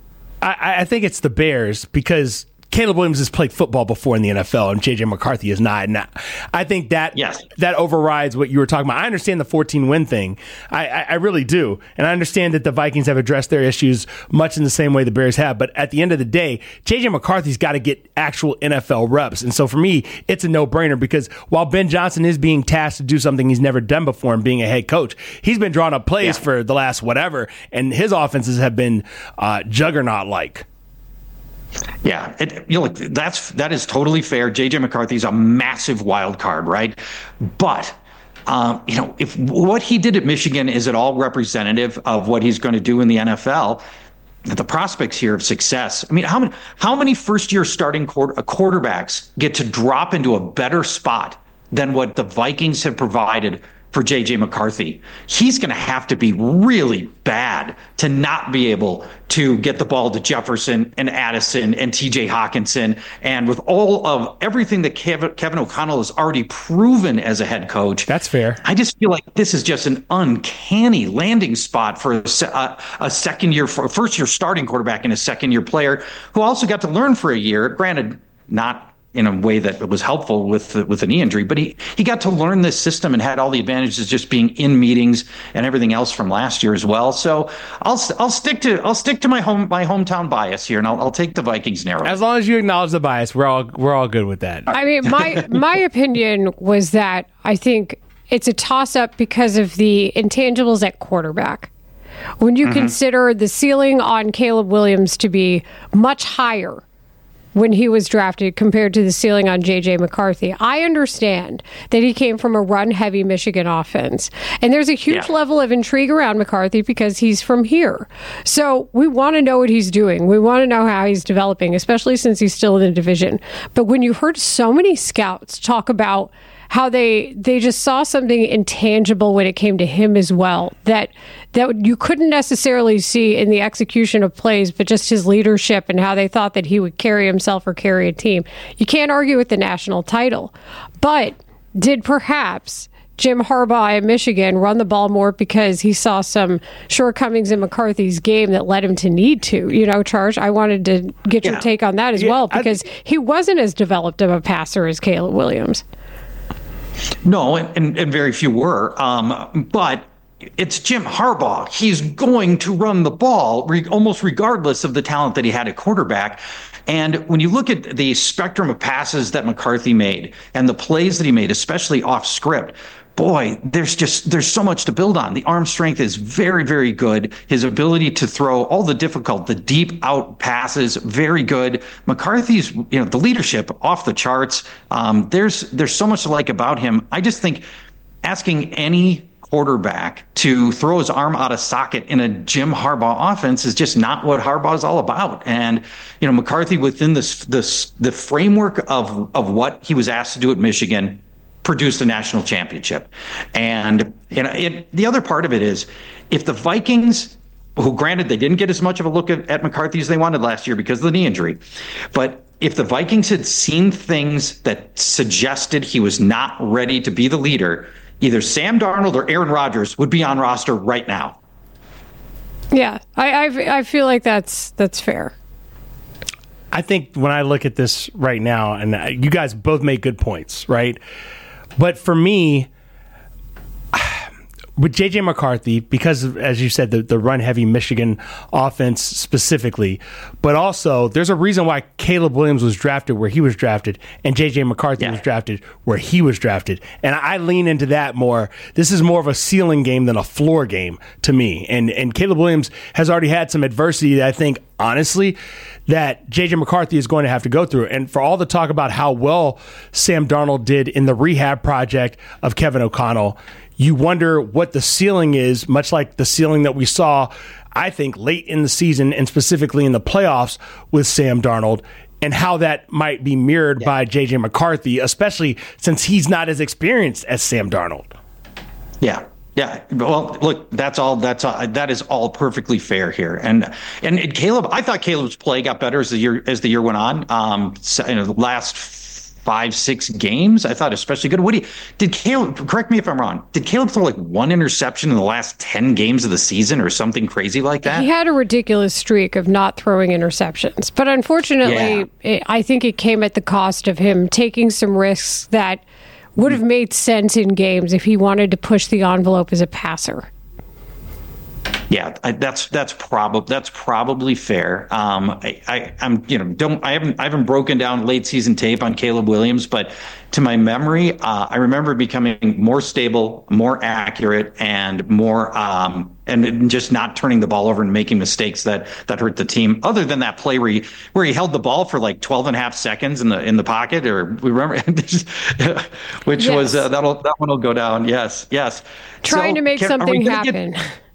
I think it's the Bears because Caleb Williams has played football before in the NFL, and J.J. McCarthy is not. And I think that overrides what you were talking about. I understand the 14-win thing. I really do. And I understand that the Vikings have addressed their issues much in the same way the Bears have. But at the end of the day, J.J. McCarthy's got to get actual NFL reps. And so for me, it's a no-brainer because while Ben Johnson is being tasked to do something he's never done before and being a head coach, he's been drawing up plays for the last whatever, and his offenses have been juggernaut-like. Yeah, that is totally fair. JJ McCarthy's a massive wild card, right? But if what he did at Michigan is at all representative of what he's going to do in the NFL, the prospects here of success. How many first-year starting quarterbacks get to drop into a better spot than what the Vikings have provided for J.J. McCarthy? He's going to have to be really bad to not be able to get the ball to Jefferson and Addison and T.J. Hawkinson. And with all of everything that Kevin O'Connell has already proven as a head coach. That's fair. I just feel like this is just an uncanny landing spot for a first-year starting quarterback and a second-year player who also got to learn for a year, granted, not in a way that was helpful with a knee injury, but he got to learn this system and had all the advantages just being in meetings and everything else from last year as well. So I'll stick to my hometown bias here, and I'll take the Vikings narrow. As long as you acknowledge the bias, we're all good with that. My opinion was that I think it's a toss up because of the intangibles at quarterback. When you consider the ceiling on Caleb Williams to be much higher when he was drafted compared to the ceiling on J.J. McCarthy. I understand that he came from a run-heavy Michigan offense. And there's a huge level of intrigue around McCarthy because he's from here. So we want to know what he's doing. We want to know how he's developing, especially since he's still in the division. But when you heard so many scouts talk about how they just saw something intangible when it came to him as well, that you couldn't necessarily see in the execution of plays, but just his leadership and how they thought that he would carry himself or carry a team. You can't argue with the national title. But did perhaps Jim Harbaugh at Michigan run the ball more because he saw some shortcomings in McCarthy's game that led him to need to? Charge, I wanted to get your take on that as well, because he wasn't as developed of a passer as Caleb Williams. No, and very few were. But it's Jim Harbaugh. He's going to run the ball almost regardless of the talent that he had at quarterback. And when you look at the spectrum of passes that McCarthy made and the plays that he made, especially off script, boy, there's so much to build on. The arm strength is very, very good. His ability to throw all the deep out passes, very good. McCarthy's, the leadership off the charts. There's so much to like about him. I just think asking any quarterback to throw his arm out of socket in a Jim Harbaugh offense is just not what Harbaugh is all about. And, McCarthy, within the framework of what he was asked to do at Michigan, produced a national championship. And the other part of it is, if the Vikings, who granted they didn't get as much of a look at McCarthy as they wanted last year because of the knee injury, but if the Vikings had seen things that suggested he was not ready to be the leader, either Sam Darnold or Aaron Rodgers would be on roster right now. Yeah, I feel like that's fair. I think when I look at this right now, and you guys both make good points, right? But for me, with J.J. McCarthy, because of, as you said, the run-heavy Michigan offense specifically, but also there's a reason why Caleb Williams was drafted where he was drafted and J.J. McCarthy was drafted where he was drafted. And I lean into that more. This is more of a ceiling game than a floor game to me. And Caleb Williams has already had some adversity that I think, honestly, that J.J. McCarthy is going to have to go through. And for all the talk about how well Sam Darnold did in the rehab project of Kevin O'Connell, you wonder what the ceiling is, much like the ceiling that we saw, I think, late in the season and specifically in the playoffs with Sam Darnold, and how that might be mirrored by J.J. McCarthy, especially since he's not as experienced as Sam Darnold. Yeah. Yeah, well, look, that is all perfectly fair here, and Caleb, I thought Caleb's play got better as the year went on. In the last 5-6 games, I thought especially good. Did Caleb? Correct me if I'm wrong. Did Caleb throw like one interception in the last 10 games of the season, or something crazy like that? He had a ridiculous streak of not throwing interceptions, but unfortunately, I think it came at the cost of him taking some risks that would have made sense in games if he wanted to push the envelope as a passer. Yeah, that's probably fair. I haven't broken down late season tape on Caleb Williams, but to my memory, I remember becoming more stable, more accurate, and more and just not turning the ball over and making mistakes that hurt the team. Other than that play where he held the ball for like 12 and a half seconds in the pocket, or we remember, which was that one will go down. Yes. Trying to make something happen.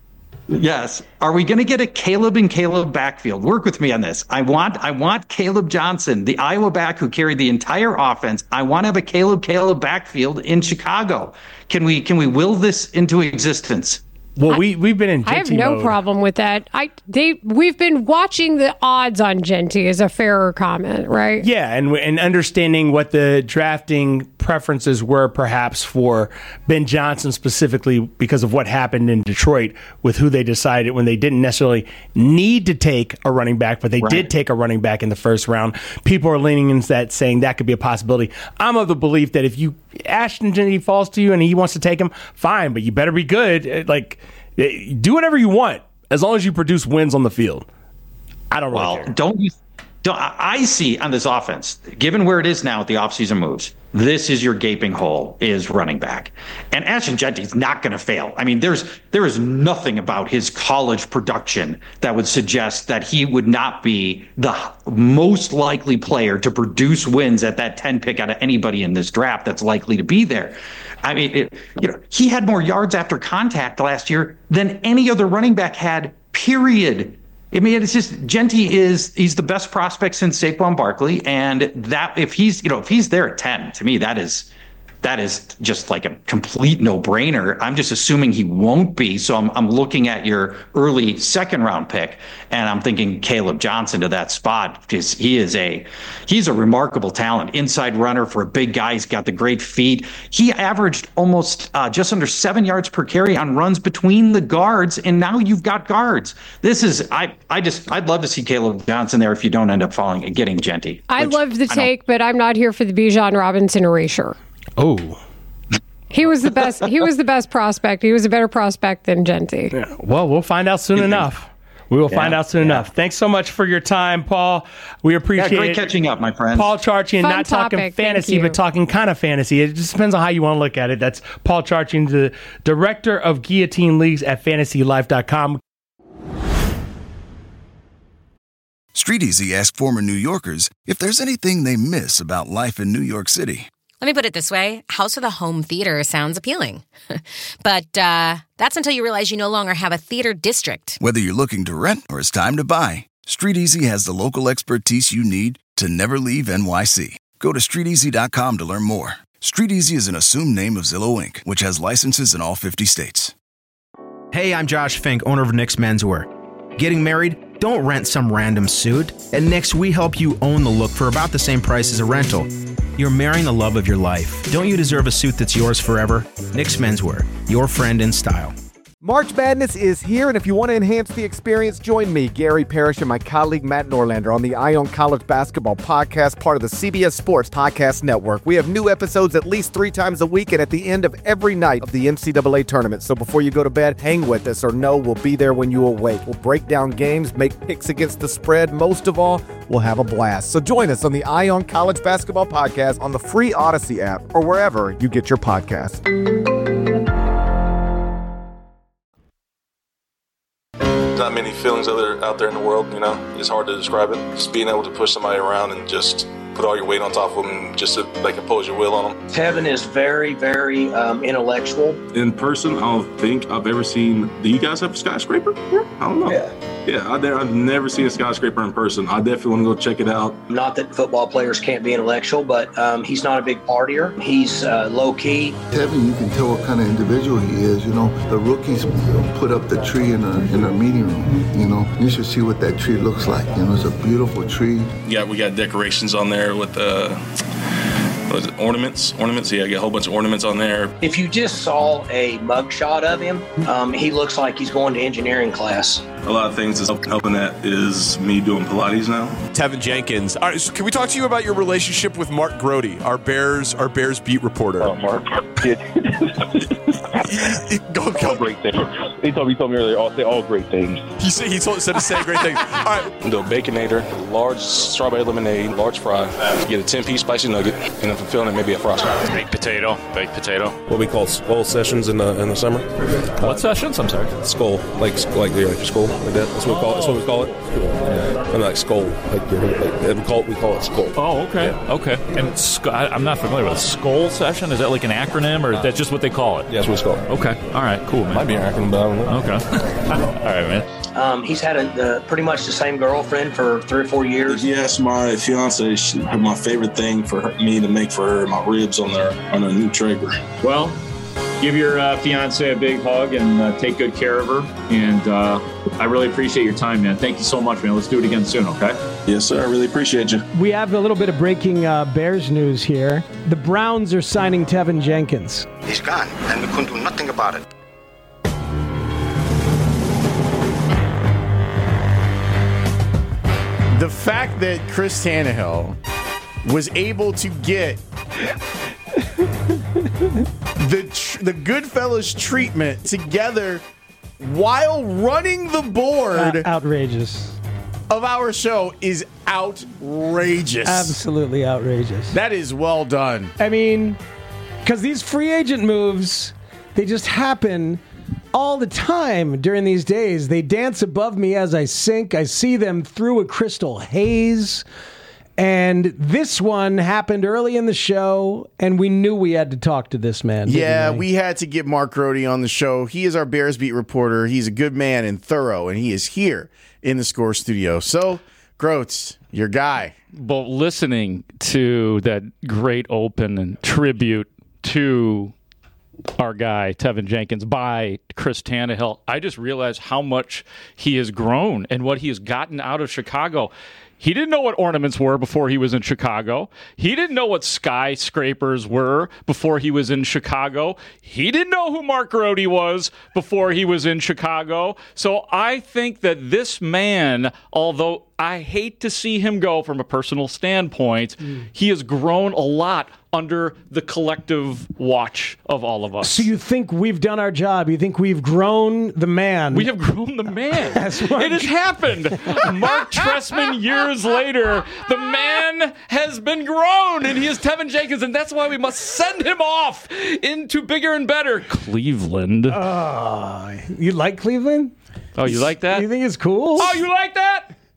Yes. Are we going to get a Caleb and Caleb backfield? Work with me on this. I want Caleb Johnson, the Iowa back who carried the entire offense. I want to have a Caleb backfield in Chicago. Can we will this into existence? Well, we've been in Genty I have no mode. problem with that. We've been watching the odds on Genty is a fairer comment, right? Yeah, and understanding what the drafting preferences were perhaps for Ben Johnson specifically because of what happened in Detroit with who they decided when they didn't necessarily need to take a running back, but they did take a running back in the first round. People are leaning into that, saying that could be a possibility. I'm of the belief that if Ashton Genty falls to you and he wants to take him, fine, but you better be good. Like, do whatever you want as long as you produce wins on the field. I don't really care. I see on this offense, given where it is now with the offseason moves, this is your gaping hole is running back. And Ashton Genty's not going to fail. I mean, there is nothing about his college production that would suggest that he would not be the most likely player to produce wins at that 10 pick out of anybody in this draft that's likely to be there. I mean, he had more yards after contact last year than any other running back had, period. I mean, it's just he's the best prospect since Saquon Barkley, and that if he's there at 10, to me that is just like a complete no-brainer. I'm just assuming he won't be, so I'm looking at your early second-round pick, and I'm thinking Caleb Johnson to that spot because he's a remarkable talent, inside runner for a big guy. He's got the great feet. He averaged almost just under 7 yards per carry on runs between the guards, and now you've got guards. This is I'd love to see Caleb Johnson there if you don't end up getting Genty. I love the take, but I'm not here for the Bijan Robinson erasure. Oh, he was the best. He was the best prospect. He was a better prospect than Genty. Yeah. Well, we'll find out soon enough. We will find out soon enough. Thanks so much for your time, Paul. We appreciate it. Great catching up, my friend. Paul Charchian, not topic. talking fantasy, but talking kind of fantasy. It just depends on how you want to look at it. That's Paul Charchian, the director of Guillotine Leagues at FantasyLife.com. StreetEasy asked former New Yorkers if there's anything they miss about life in New York City. Let me put it this way. House with a home theater sounds appealing. But that's until you realize you no longer have a theater district. Whether you're looking to rent or it's time to buy, StreetEasy has the local expertise you need to never leave NYC. Go to StreetEasy.com to learn more. StreetEasy is an assumed name of Zillow Inc., which has licenses in all 50 states. Hey, I'm Josh Fink, owner of Nick's Menswear. Getting married? Don't rent some random suit. At Nick's, we help you own the look for about the same price as a rental. You're marrying the love of your life. Don't you deserve a suit that's yours forever? Nick's Menswear, your friend in style. March Madness is here, and if you want to enhance the experience, join me, Gary Parrish, and my colleague Matt Norlander on the Eye on College Basketball Podcast, part of the CBS Sports Podcast Network. We have new episodes at least 3 times a week and at the end of every night of the NCAA tournament. So before you go to bed, hang with us, or know we'll be there when you awake. We'll break down games, make picks against the spread. Most of all, we'll have a blast. So join us on the Eye on College Basketball Podcast on the free Odyssey app or wherever you get your podcasts. Not many feelings out there in the world, you know. It's hard to describe it. Just being able to push somebody around and just put all your weight on top of them and just to impose your will on them. Tevin is very, very intellectual. In person, I don't think I've ever seen. Do you guys have a skyscraper? I don't know. Yeah, I've never seen a skyscraper in person. I definitely want to go check it out. Not that football players can't be intellectual, but he's not a big partier. He's low key. Tevin, you can tell what kind of individual he is. You know, the rookies put up the tree in our meeting room. You know, you should see what that tree looks like. You know, it's a beautiful tree. Yeah, we got decorations on there with ornaments. Yeah, I got a whole bunch of ornaments on there. If you just saw a mugshot of him, he looks like he's going to engineering class. A lot of things is helping that is me doing Pilates now. Tevin Jenkins. All right, so can we talk to you about your relationship with Mark Grody, our Bears beat reporter? Oh, Mark. All great things. He told me earlier, all great things. He said to say great things. All right. The Baconator, large strawberry lemonade, large fry. Get a 10-piece spicy nugget, and if I'm feeling it, maybe a frost. Baked potato. What we call skull sessions in the summer. What sessions? I'm sorry. Skull, like your skull, like that. That's what we call it. Yeah. And like skull, we call it skull. Oh, okay, yeah. Okay. And I'm not familiar with skull session. Is that like an acronym, or that's just what they call it? Yeah, that's what it's called. Okay. All right. Cool, man. Might be an acronym, but I don't know. Okay. All right, man. He's had pretty much the same girlfriend for 3 or 4 years. Yes, my fiance. My favorite thing for me to make for her, my ribs on a new Traeger. Well, give your fiance a big hug and take good care of her. And I really appreciate your time, man. Thank you so much, man. Let's do it again soon, okay? Yes, sir. I really appreciate you. We have a little bit of breaking Bears news here. The Browns are signing Tevin Jenkins. He's gone, and we couldn't do nothing about it. The fact that Chris Tannehill was able to get the Goodfellas treatment together while running the board outrageous of our show is outrageous. Absolutely outrageous. That is well done. I mean, because these free agent moves, they just happen all the time during these days. They dance above me as I sink. I see them through a crystal haze. And this one happened early in the show, and we knew we had to talk to this man. Yeah, we had to get Mark Grody on the show. He is our Bears beat reporter. He's a good man and thorough, and he is here in the Score studio. So, Groats, your guy. But listening to that great open and tribute to our guy, Tevin Jenkins, by Chris Tannehill, I just realized how much he has grown and what he has gotten out of Chicago. He didn't know what ornaments were before he was in Chicago. He didn't know what skyscrapers were before he was in Chicago. He didn't know who Mark Grody was before he was in Chicago. So I think that this man, although I hate to see him go from a personal standpoint, he has grown a lot under the collective watch of all of us. So you think we've done our job? You think we've grown the man? We have grown the man. It has happened. Mark Trestman, years later, the man has been grown, and he is Tevin Jenkins, and that's why we must send him off into bigger and better Cleveland. You like Cleveland? Oh, you like that? You think it's cool? Oh, you like that?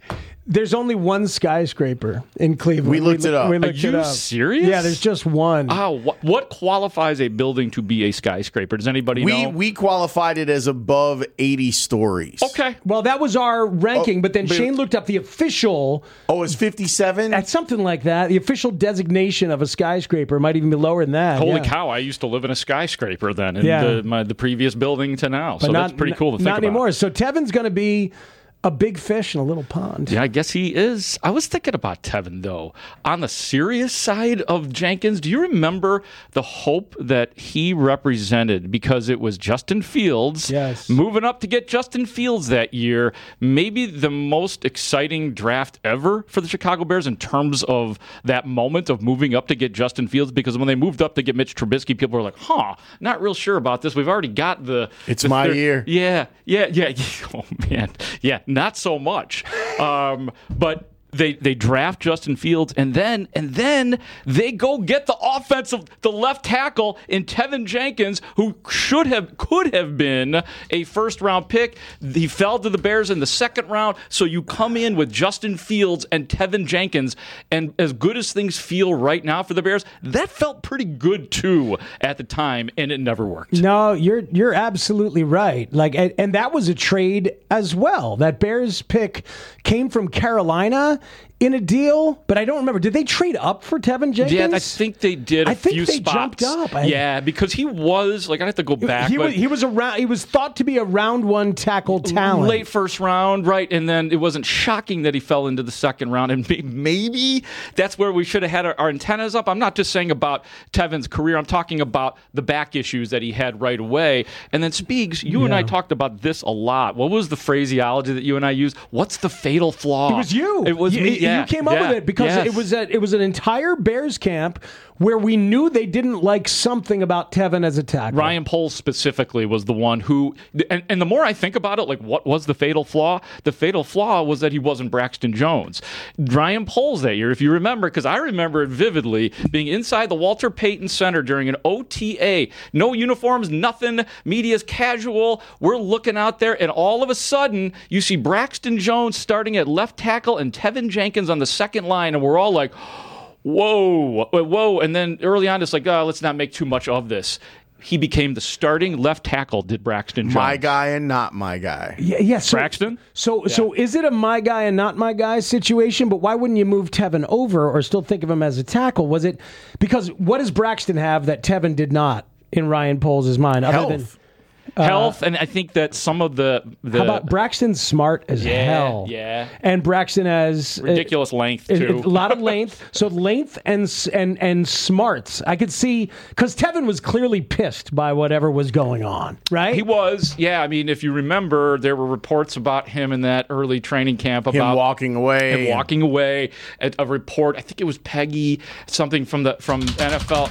There's only one skyscraper in Cleveland. We looked it up. We Are looked it you up. serious? Yeah, there's just one. Oh, what qualifies a building to be a skyscraper? Does anybody know? We qualified it as above 80 stories. Okay. Well, that was our ranking, but then Shane looked up the official. Oh, it's 57? That's something like that. The official designation of a skyscraper might even be lower than that. Holy yeah. cow! I used to live in a skyscraper then, in Yeah. the previous building to now. But So that's pretty cool to think Not about. anymore. So Tevin's going to be a big fish in a little pond. Yeah, I guess he is. I was thinking about Tevin, though. On the serious side of Jenkins, do you remember the hope that he represented? Because it was Justin Fields moving up to get Justin Fields that year. Maybe the most exciting draft ever for the Chicago Bears in terms of that moment of moving up to get Justin Fields. Because when they moved up to get Mitch Trubisky, people were like, not real sure about this. We've already got the... It's my year. Yeah. Oh, man. Yeah. Not so much, but they draft Justin Fields, and then they go get the left tackle in Tevin Jenkins, who could have been a first round pick. He fell to the Bears in the second round. So you come in with Justin Fields and Tevin Jenkins, and as good as things feel right now for the Bears, that felt pretty good too at the time, and it never worked. No, you're absolutely right. And that was a trade as well. That Bears pick came from Carolina in a deal, but I don't remember. Did they trade up for Tevin Jenkins? Yeah, I think they did. I think few they spots. jumped up. Yeah, because he was I have to go back. He was thought to be a round one tackle talent, late first round, right? And then it wasn't shocking that he fell into the second round. And maybe that's where we should have had our antennas up. I'm not just saying about Tevin's career. I'm talking about the back issues that he had right away. And then Speaks, you and I talked about this a lot. What was the phraseology that you and I used? What's the fatal flaw? It was you. It was me. You came up with it because it was an entire Bears camp where we knew they didn't like something about Tevin as a tackle. Ryan Poles specifically was the one who, and the more I think about it, like what was the fatal flaw? The fatal flaw was that he wasn't Braxton Jones. Ryan Poles that year, if you remember, because I remember it vividly, being inside the Walter Payton Center during an OTA, no uniforms, nothing, media's casual, we're looking out there, and all of a sudden, you see Braxton Jones starting at left tackle and Tevin Jenkins on the second line, and we're all like, whoa. And then early on, it's like, let's not make too much of this. He became the starting left tackle, did Braxton Jones. My guy and not my guy. Yeah. So, Braxton? So is it a my guy and not my guy situation? But why wouldn't you move Tevin over or still think of him as a tackle? Was it because what does Braxton have that Tevin did not in Ryan Poles' mind? Health, and I think that some of the how about Braxton's smart as hell? Yeah, and Braxton has ridiculous length too. A lot of length. So length and smarts. I could see because Tevin was clearly pissed by whatever was going on. Right? He was. Yeah. I mean, if you remember, there were reports about him in that early training camp about him walking away. A report. I think it was Peggy something from NFL.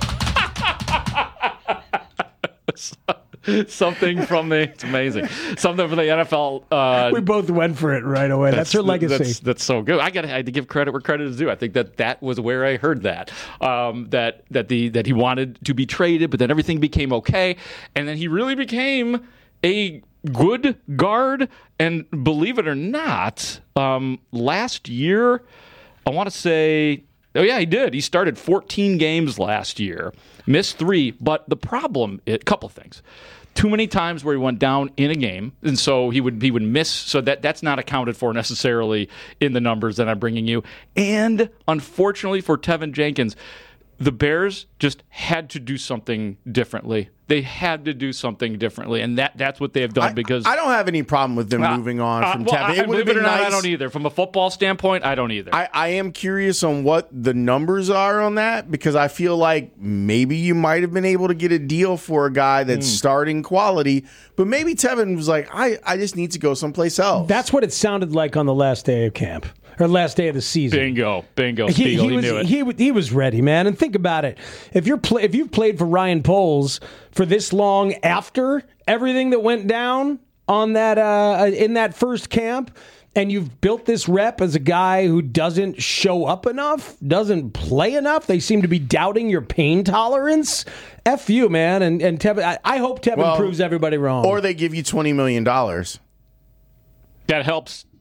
Something from it's amazing. Something from the NFL. We both went for it right away. That's her legacy. That's so good. I had to give credit where credit is due. I think that was where I heard that that he wanted to be traded, but then everything became okay, and then he really became a good guard. And believe it or not, last year, I want to say. Oh, yeah, he did. He started 14 games last year, missed 3. But the problem, a couple things. Too many times where he went down in a game, and so he would miss. So that's not accounted for necessarily in the numbers that I'm bringing you. And unfortunately for Tevin Jenkins, the Bears just had to do something differently. They had to do something differently, and that's what they have done. Because I don't have any problem with them moving on from Tevin. It would have been nice. I don't either. From a football standpoint, I don't either. I am curious on what the numbers are on that because I feel like maybe you might have been able to get a deal for a guy that's starting quality, but maybe Tevin was like, I just need to go someplace else. That's what it sounded like on the last day of camp. Or last day of the season. Bingo. Spiegel, he knew it. He was ready, man. And think about it. If you've played for Ryan Poles for this long after everything that went down on that in that first camp, and you've built this rep as a guy who doesn't show up enough, doesn't play enough, they seem to be doubting your pain tolerance. F you, man. And Tevin, I hope Tevin proves everybody wrong. Or they give you $20 million. That helps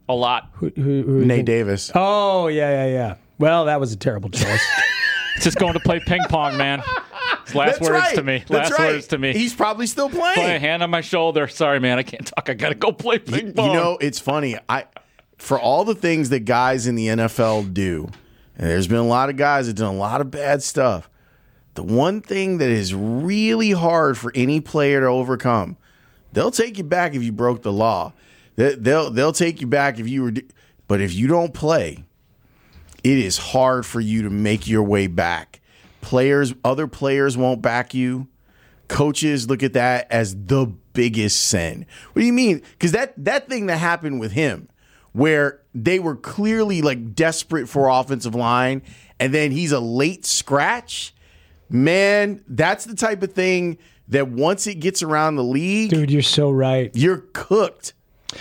a lot. Nate Davis. Oh, yeah. Well, that was a terrible choice. Just going to play ping pong, man. Last words to me. Last words to me. He's probably still playing. Put a hand on my shoulder. Sorry, man, I can't talk. I got to go play ping pong. You know, it's funny. For all the things that guys in the NFL do, and there's been a lot of guys that done a lot of bad stuff, the one thing that is really hard for any player to overcome, they'll take you back if you broke the law. They'll take you back if you were, but if you don't play, it is hard for you to make your way back. Other players won't back you. Coaches look at that as the biggest sin. What do you mean? Because that thing that happened with him, where they were clearly like desperate for offensive line, and then he's a late scratch. Man, that's the type of thing that once it gets around the league, dude, you're so right. You're cooked.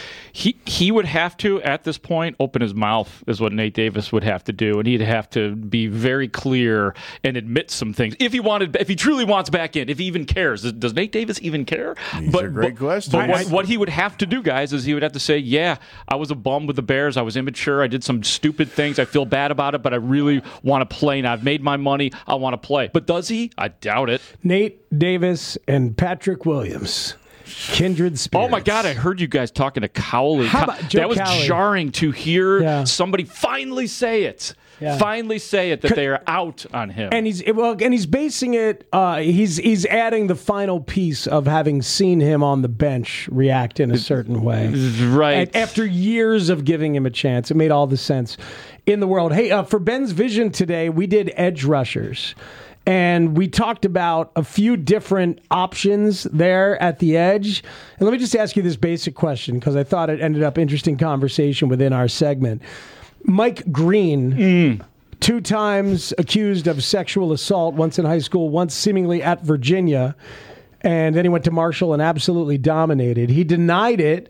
He would have to, at this point, open his mouth is what Nate Davis would have to do, and he'd have to be very clear and admit some things. If he truly wants back in, if he even cares. Does Nate Davis even care? These are great questions. But what he would have to do, guys, is he would have to say, yeah, I was a bum with the Bears. I was immature. I did some stupid things. I feel bad about it, but I really want to play. Now I've made my money. I want to play. But does he? I doubt it. Nate Davis and Patrick Williams. Kindred spirits. Oh, my God. I heard you guys talking to Cowley. That was Cowley? Jarring to hear somebody finally say it. Yeah. Finally say it, that they are out on him. And he's basing it, he's adding the final piece of having seen him on the bench react in a certain way. Right. And after years of giving him a chance, it made all the sense in the world. Hey, for Ben's Vision today, we did edge rushers. And we talked about a few different options there at the edge. And let me just ask you this basic question, because I thought it ended up interesting conversation within our segment. Mike Green, 2 times accused of sexual assault, once in high school, once seemingly at Virginia. And then he went to Marshall and absolutely dominated. He denied it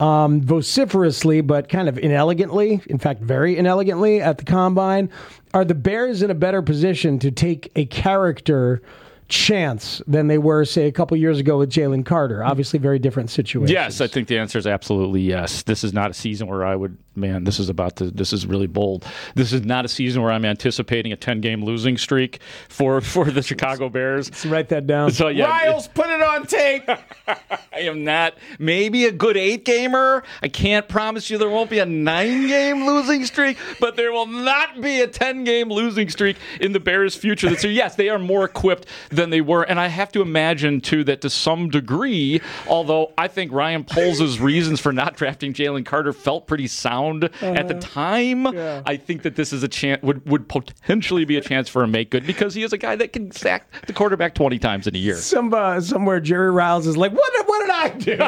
vociferously, but kind of inelegantly, in fact, very inelegantly at the Combine. Are the Bears in a better position to take a character chance than they were, say, a couple years ago with Jalen Carter? Obviously, very different situation. Yes, I think the answer is absolutely yes. This is not a season where I would, this is really bold. This is not a season where I'm anticipating a 10-game losing streak for the Chicago Bears. Let's write that down. So, yeah, Riles, put it on tape. I am not. Maybe a good 8-gamer. I can't promise you there won't be a 9-game losing streak, but there will not be a 10-game losing streak in the Bears' future. So, yes, they are more equipped than they were. And I have to imagine, too, that to some degree, although I think Ryan Poles' reasons for not drafting Jalen Carter felt pretty sound at the time, I think that this is a chance, would potentially be a chance for a make good, because he is a guy that can sack the quarterback 20 times in a year. Somewhere Jerry Riles is like, what did I do?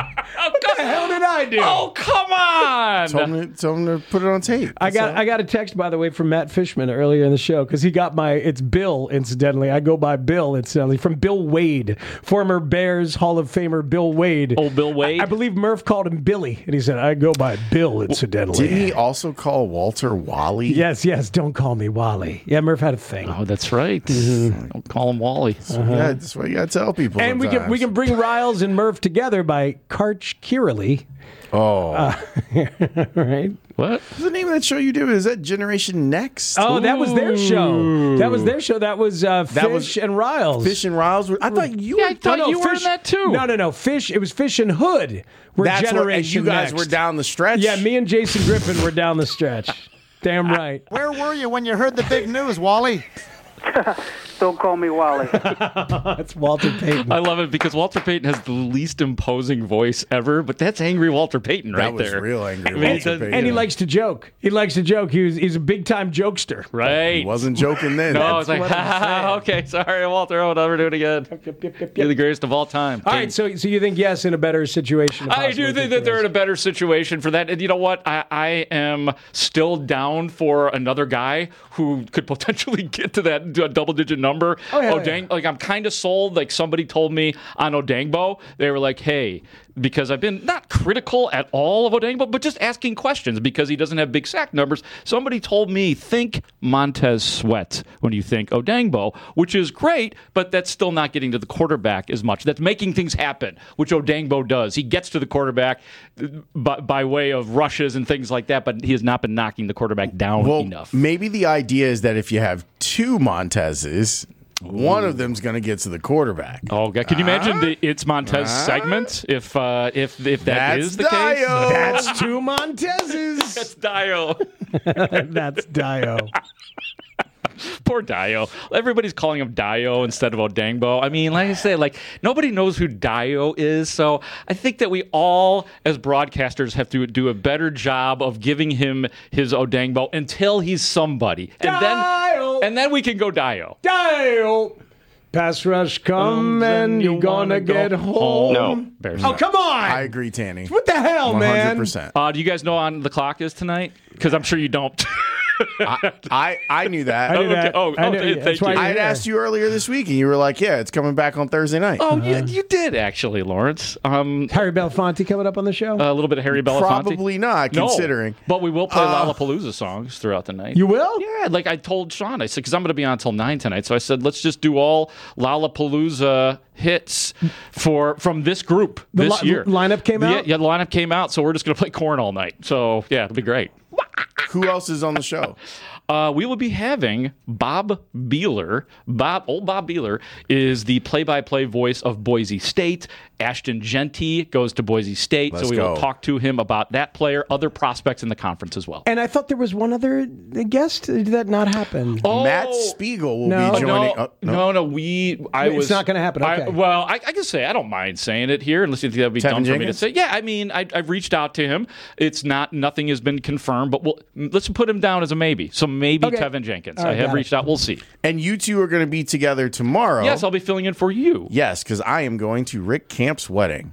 What the hell did I do? Oh, come on! Tell him to put it on tape. I got a text, by the way, from Matt Fishman earlier in the show, because he got it's Bill, incidentally. I go by Bill, incidentally, from Bill Wade, former Bears Hall of Famer Bill Wade. Oh, Bill Wade? I believe Murph called him Billy, and he said, I go by Bill, incidentally. Didn't he also call Walter Wally? Yes, don't call me Wally. Yeah, Murph had a thing. Oh, that's right. Don't call him Wally. Yeah, that's what you got to tell people. And sometimes. we can bring Riles and Murph together by Karch Kiraly. Oh. Right? What? What's the name of that show you do? Is that Generation Next? Oh, that was their show. That was Fish and Riles. Fish and Riles. I thought you were. I thought you were in that too. No. Fish. It was Fish and Hood. That's Generation you guys Next. were down the stretch? Yeah, me and Jason Griffin were down the stretch. Damn right. Where were you when you heard the big news, Wally? Don't call me Wally. That's Walter Payton. I love it because Walter Payton has the least imposing voice ever, but that's angry Walter Payton right there. That was real angry Walter Payton. And he likes to joke. He's a big-time jokester. Right. He wasn't joking then. No, it's like, okay, sorry, Walter, I'll never do it again. You're the greatest of all time. All right, so you think, yes, in a better situation? I do think that they're in a better situation for that. And you know what? I am still down for another guy who could potentially get to that double-digit number number. Oh, yeah, Odang, like I'm kind of sold. Like somebody told me on Odangbo, they were like, hey, because I've been not critical at all of Odangbo, but just asking questions because he doesn't have big sack numbers. Somebody told me, think Montez Sweat when you think Odangbo, which is great, but that's still not getting to the quarterback as much. That's making things happen, which Odangbo does. He gets to the quarterback by way of rushes and things like that, but he has not been knocking the quarterback down enough. Maybe the idea is that if you have two Montezes, one of them's going to get to the quarterback. Oh, God. Can you imagine the It's Montez segment if that is the case? That's two Montezes. That's Dio. That's Dio. Poor Dio. Everybody's calling him Dio instead of Odangbo. I mean, like I say, like nobody knows who Dio is. So I think that we all, as broadcasters, have to do a better job of giving him his Odangbo until he's somebody, and then we can go Dio. Dio. Pass rush come and you're gonna get home. No. Bears Oh, come on. I agree, Tanny. What the hell, man? 100%. Do you guys know on the clock is tonight? Because I'm sure you don't. I knew that. I knew that. Thank you. I had asked you earlier this week, and you were like, yeah, it's coming back on Thursday night. Oh, you did, actually, Lawrence. Harry Belafonte coming up on the show? A little bit of Harry Belafonte. Probably not, considering. No, but we will play Lollapalooza songs throughout the night. You will? Yeah, like I told Sean, I said, because I'm going to be on until 9 tonight, so I said, let's just do all Lollapalooza hits from this group this year. Lineup came out? Yeah, the lineup came out, so we're just going to play Korn all night. So, yeah, it'll be great. Who else is on the show? We will be having Bob Beeler. Old Bob Beeler is the play-by-play voice of Boise State. Ashton Genty goes to Boise State, so we will talk to him about that player, other prospects in the conference as well. And I thought there was one other guest. Did that not happen? Matt Spiegel will be joining. It's not going to happen. Okay. I can say I don't mind saying it here, unless you think that would be dumb for me to say. Yeah, I mean, I've reached out to him. It's not nothing has been confirmed, but let's put him down as a maybe. So maybe Tevin Jenkins. Right, I have reached out. We'll see. And you two are going to be together tomorrow. Yes, I'll be filling in for you. Yes, because I am going to Rick Camp's wedding.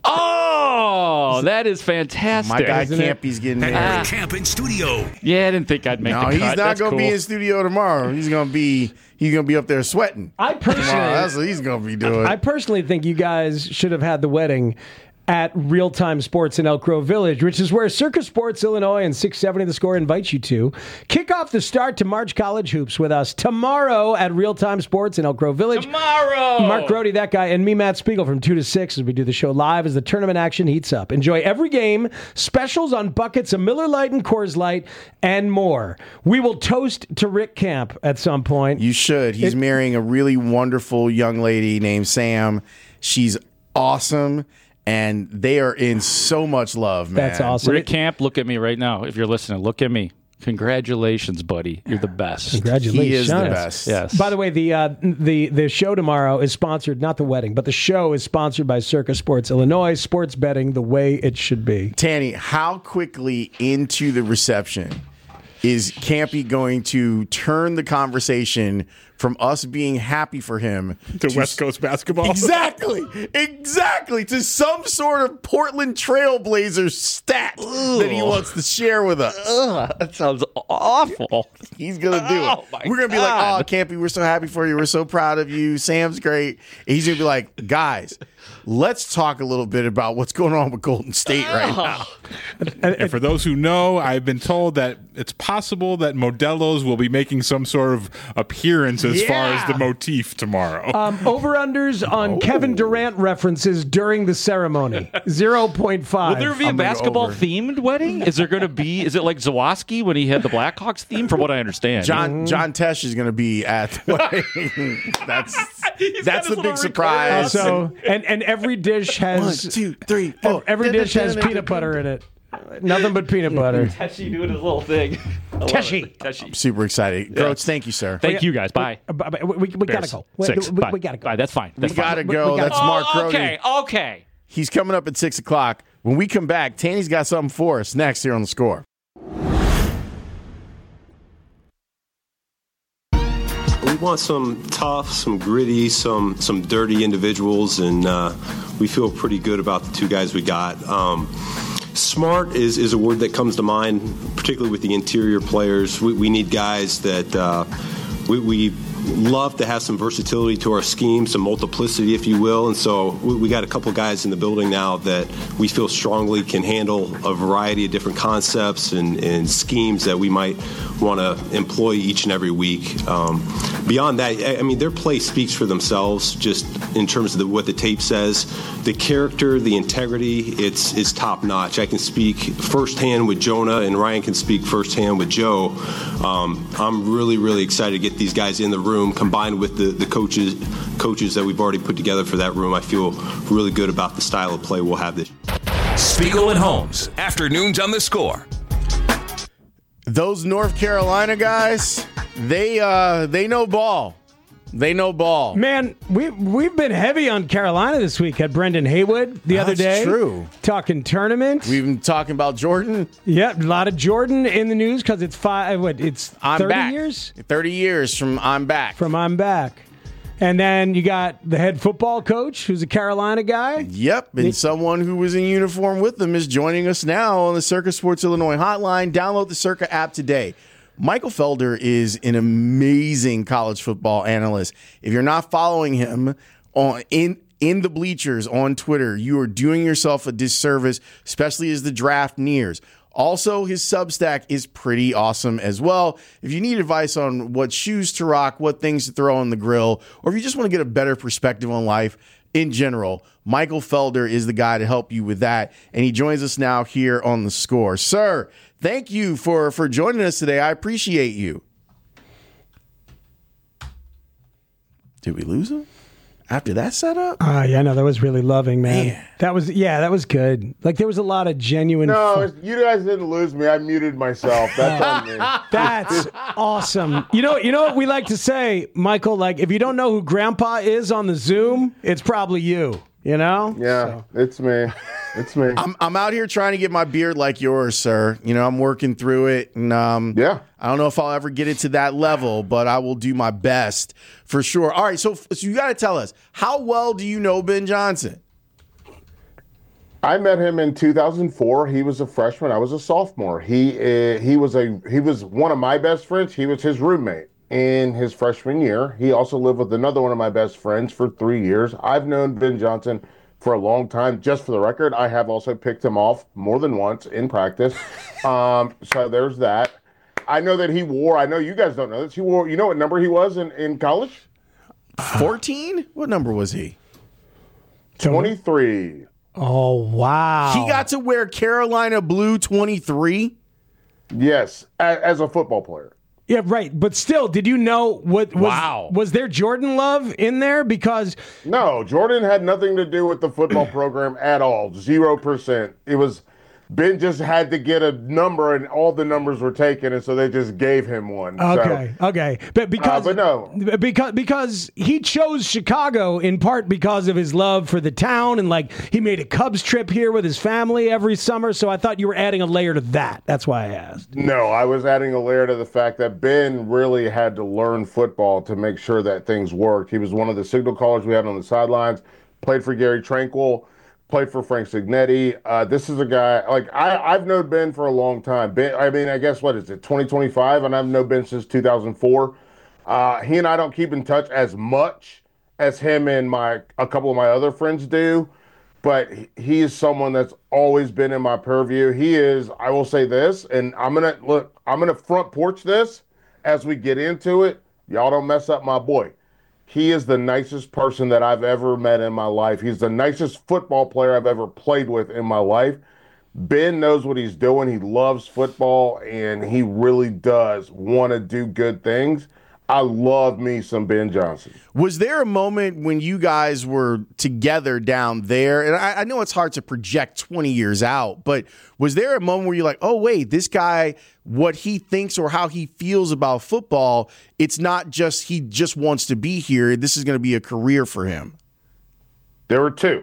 Oh, that is fantastic. My guy Campy's getting married. Camp in studio. Yeah, I didn't think I'd make the cut. No, he's not going to be in studio tomorrow. He's going to be up there sweating. That's what he's going to be doing. I personally think you guys should have had the wedding at Real Time Sports in Elk Grove Village, which is where Circus Sports Illinois and 670 The Score invites you to. Kick off the start to March College Hoops with us tomorrow at Real Time Sports in Elk Grove Village. Tomorrow! Mark Grody, that guy, and me, Matt Spiegel, from 2 to 6 as we do the show live as the tournament action heats up. Enjoy every game, specials on buckets of Miller Lite and Coors Light, and more. We will toast to Rick Camp at some point. You should. He's marrying a really wonderful young lady named Sam. She's awesome. And they are in so much love, man. That's awesome. Rick Camp, look at me right now. If you're listening, look at me. Congratulations, buddy. You're the best. Congratulations. He is the best. Yes. By the way, the show tomorrow is sponsored, not the wedding, but the show is sponsored by Circus Sports Illinois, sports betting the way it should be. Tanny, how quickly into the reception is Campy going to turn the conversation from us being happy for him to West Coast basketball? Exactly. To some sort of Portland Trailblazers stat that he wants to share with us. That sounds awful. He's going to do it. We're going to be like, oh, Campy, we're so happy for you. We're so proud of you. Sam's great. And he's going to be like, guys, let's talk a little bit about what's going on with Golden State right now. And for those who know, I've been told that it's possible that Modelo's will be making some sort of appearance as far as the motif tomorrow. Over-unders on Kevin Durant references during the ceremony. 0.5. Will there be a basketball-themed wedding? Is it like Zawoski when he had the Blackhawks theme, from what I understand? John Tesh is going to be at the wedding. That's the big surprise. And every dish has 1, 2, 3, 4. Every dish has peanut butter in it. Nothing but peanut butter. Teshi doing his little thing. Teshi. I'm super excited. Groats, thank you, sir. Thank you, guys. Bye. We got to go. 6. We got to go. Bye. That's fine. We got to go. That's Mark Grody. Okay. He's coming up at 6 o'clock. When we come back, Tanny's got something for us next here on The Score. We want some tough, some gritty, some dirty individuals, and we feel pretty good about the two guys we got. Smart is a word that comes to mind, particularly with the interior players. We need guys that we love to have some versatility to our scheme, some multiplicity, if you will. And so we got a couple guys in the building now that we feel strongly can handle a variety of different concepts and schemes that we might want to employ each and every week. Beyond that, I mean, their play speaks for themselves just in terms of what the tape says. The character, the integrity, it's top notch. I can speak firsthand with Jonah, and Ryan can speak firsthand with Joe. I'm really, really excited to get these guys in the room, combined with the coaches that we've already put together for that room. I feel really good about the style of play we'll have this. Spiegel and Holmes, afternoons on The Score. Those North Carolina guys, they know ball. They know ball. Man, we've been heavy on Carolina this week. Had Brendan Haywood the other day. That's true. Talking tournament. We've been talking about Jordan. Yeah, a lot of Jordan in the news because it's 30 years? 30 years from I'm back. I'm back. And then you got the head football coach, who's a Carolina guy. Yep, and someone who was in uniform with them is joining us now on the Circa Sports Illinois hotline. Download the Circa app today. Michael Felder is an amazing college football analyst. If you're not following him in the bleachers on Twitter, you are doing yourself a disservice, especially as the draft nears. Also, his Substack is pretty awesome as well. If you need advice on what shoes to rock, what things to throw on the grill, or if you just want to get a better perspective on life in general, Michael Felder is the guy to help you with that. And he joins us now here on The Score. Sir, thank you for joining us today. I appreciate you. Did we lose him? After that setup? Yeah, no, that was really loving, man. That was good. Like, there was a lot of genuine... No, you guys didn't lose me. I muted myself. That's on me. That's awesome. You know what we like to say, Michael? Like, if you don't know who Grandpa is on the Zoom, it's probably you. You know? Yeah, it's me. It's me. I'm out here trying to get my beard like yours, sir. You know, I'm working through it, and yeah, I don't know if I'll ever get it to that level, but I will do my best for sure. All right, so you got to tell us, how well do you know Ben Johnson? I met him in 2004. He was a freshman. I was a sophomore. He was one of my best friends. He was his roommate in his freshman year. He also lived with another one of my best friends for 3 years. I've known Ben Johnson for a long time. Just for the record, I have also picked him off more than once in practice. So there's that. I know that I know you guys don't know this. He wore, you know what number he was in college? 14? What number was he? 23. Oh, wow. He got to wear Carolina blue 23? Yes, as a football player. Yeah, right. But still, did you know was there Jordan love in there? Because no, Jordan had nothing to do with the football program at all. 0%. It was Ben just had to get a number, and all the numbers were taken, and so they just gave him one. Okay. But because he chose Chicago in part because of his love for the town, and like he made a Cubs trip here with his family every summer. So I thought you were adding a layer to that. That's why I asked. No, I was adding a layer to the fact that Ben really had to learn football to make sure that things worked. He was one of the signal callers we had on the sidelines. Played for Gary Tranquil. Played for Frank Signetti. This is a guy, like, I've known Ben for a long time. Ben, I mean, I guess, what is it, 2025? And I've known Ben since 2004. He and I don't keep in touch as much as him and a couple of my other friends do, but he is someone that's always been in my purview. He is, I will say this, and I'm going to front porch this as we get into it. Y'all don't mess up my boy. He is the nicest person that I've ever met in my life. He's the nicest football player I've ever played with in my life. Ben knows what he's doing. He loves football, and he really does want to do good things. I love me some Ben Johnson. Was there a moment when you guys were together down there? And I know it's hard to project 20 years out, but was there a moment where you're like, oh, wait, this guy, what he thinks or how he feels about football, it's not just he just wants to be here. This is going to be a career for him. There were two.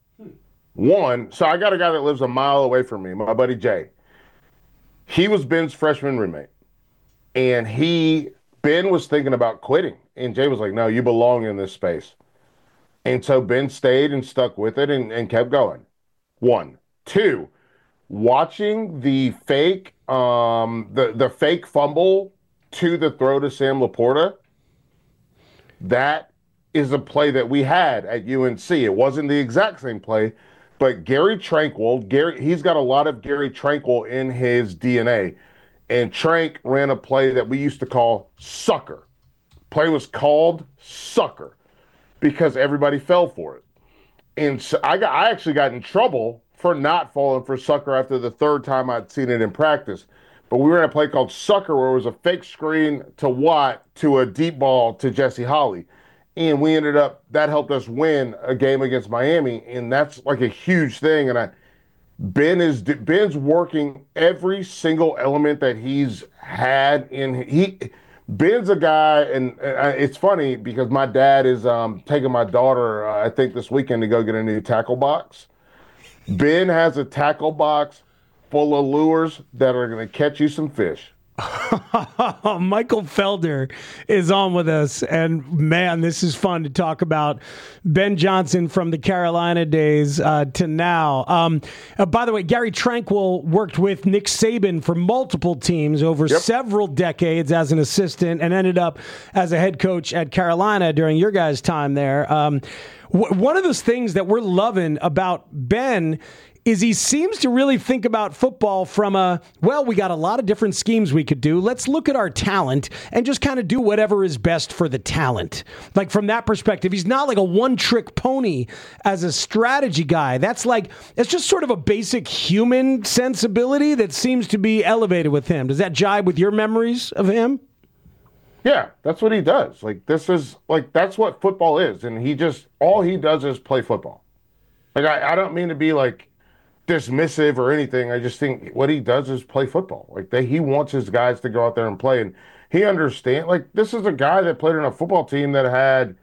One, so I got a guy that lives a mile away from me, my buddy Jay. He was Ben's freshman roommate, and Ben was thinking about quitting, and Jay was like, no, you belong in this space. And so Ben stayed and stuck with it and kept going. One. Two, watching the fake fake fumble to the throw to Sam Laporta, That is a play that we had at UNC. It wasn't the exact same play, but Gary Tranquill, he's got a lot of Gary Tranquill in his DNA. And Trank ran a play that we used to call sucker. Play was called sucker because everybody fell for it. And so I actually got in trouble for not falling for sucker after the third time I'd seen it in practice. But we were in a play called sucker where it was a fake screen to Watt to a deep ball to Jesse Holley. And we ended up, that helped us win a game against Miami. And that's like a huge thing. And Ben's working every single element that he's had Ben's a guy, and it's funny because my dad is taking my daughter, I think this weekend, to go get a new tackle box. Ben has a tackle box full of lures that are going to catch you some fish. Michael Felder is on with us, and man, this is fun to talk about Ben Johnson from the Carolina days to now. By the way, Gary Tranquill worked with Nick Saban for multiple teams over several decades as an assistant and ended up as a head coach at Carolina during your guys' time there. One of those things that we're loving about Ben is he seems to really think about football from we got a lot of different schemes we could do. Let's look at our talent and just kind of do whatever is best for the talent. Like from that perspective, he's not like a one-trick pony as a strategy guy. It's just sort of a basic human sensibility that seems to be elevated with him. Does that jibe with your memories of him? Yeah, that's what he does. That's what football is. And all he does is play football. I don't mean to be dismissive or anything. I just think what he does is play football. He wants his guys to go out there and play, and he understands. This is a guy that played on a football team that had,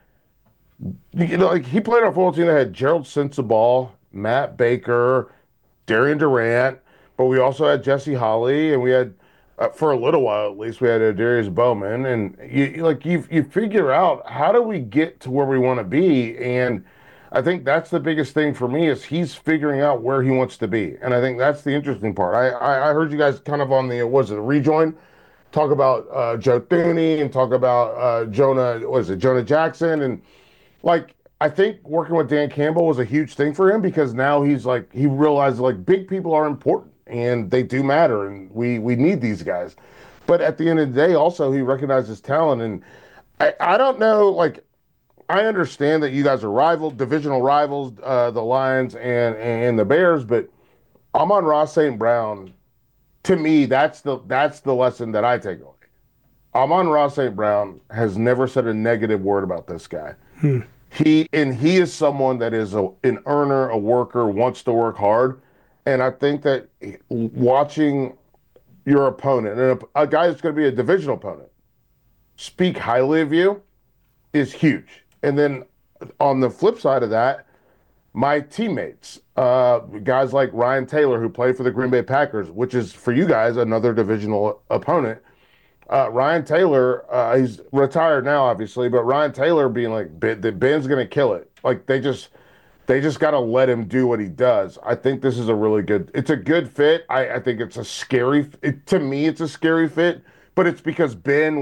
he played on a football team that had Gerald Sensabaugh, Matt Baker, Darian Durant, but we also had Jesse Holley, and we had, for a little while at least, we had Darius Bowman, and you figure out how do we get to where we want to be, and I think that's the biggest thing for me is he's figuring out where he wants to be. And I think that's the interesting part. I heard you guys kind of on the rejoin, talk about Joe Thuney and talk about Jonah Jackson. And I think working with Dan Campbell was a huge thing for him because now he realized big people are important and they do matter and we need these guys. But at the end of the day, also he recognizes talent. And I don't know, I understand that you guys are divisional rivals, the Lions and the Bears, but Amon-Ra St. Brown, to me, that's the lesson that I take away. Amon-Ra St. Brown has never said a negative word about this guy. He is someone that is an earner, a worker, wants to work hard, and I think that watching your opponent, and a guy that's going to be a divisional opponent, speak highly of you is huge. And then on the flip side of that, my teammates, guys like Ryan Taylor, who played for the Green Bay Packers, which is for you guys another divisional opponent. Ryan Taylor, he's retired now, obviously, but Ryan Taylor being Ben's going to kill it. They just got to let him do what he does. I think this is it's a good fit. I think it's a scary, to me, it's a scary fit, but it's because Ben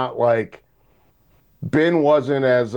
wasn't as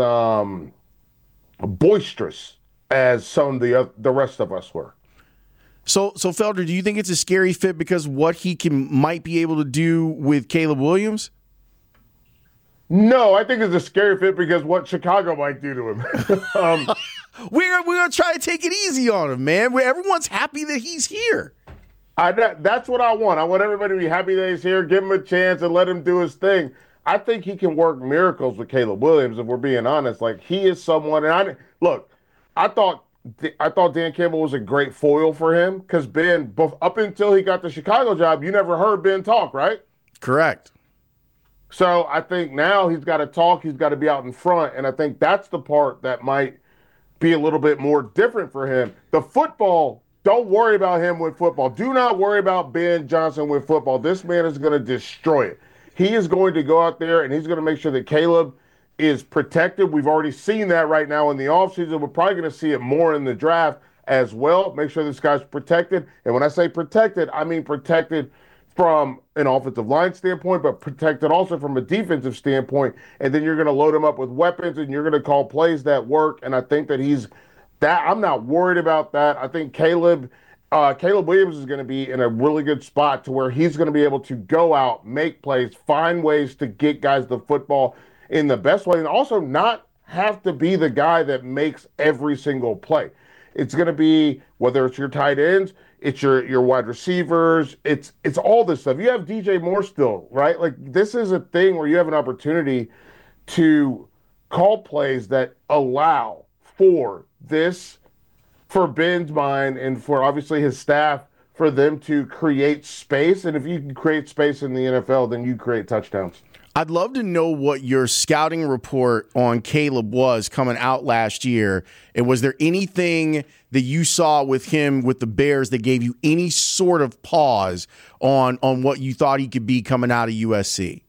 boisterous as some of the rest of us were. So Felder, do you think it's a scary fit because what he might be able to do with Caleb Williams? No, I think it's a scary fit because what Chicago might do to him. We're going to try to take it easy on him, man. Everyone's happy that he's here. That's what I want. I want everybody to be happy that he's here, give him a chance, and let him do his thing. I think he can work miracles with Caleb Williams, if we're being honest. He is someone, and I thought Dan Campbell was a great foil for him because Ben, up until he got the Chicago job, you never heard Ben talk, right? Correct. So I think now he's got to talk, he's got to be out in front, and I think that's the part that might be a little bit more different for him. The football, don't worry about him with football. Do not worry about Ben Johnson with football. This man is going to destroy it. He is going to go out there and he's going to make sure that Caleb is protected. We've already seen that right now in the offseason. We're probably going to see it more in the draft as well. Make sure this guy's protected. And when I say protected, I mean protected from an offensive line standpoint, but protected also from a defensive standpoint. And then you're going to load him up with weapons, and you're going to call plays that work. And I think that I'm not worried about that. I think Caleb Williams is going to be in a really good spot to where he's going to be able to go out, make plays, find ways to get guys the football in the best way, and also not have to be the guy that makes every single play. It's going to be, whether it's your tight ends, it's your wide receivers, it's all this stuff. You have DJ Moore still, right? Like, this is a thing where you have an opportunity to call plays that allow for Ben's mind and for obviously his staff, for them to create space. And if you can create space in the NFL, then you create touchdowns. I'd love to know what your scouting report on Caleb was coming out last year. And was there anything that you saw with him with the Bears that gave you any sort of pause on what you thought he could be coming out of USC?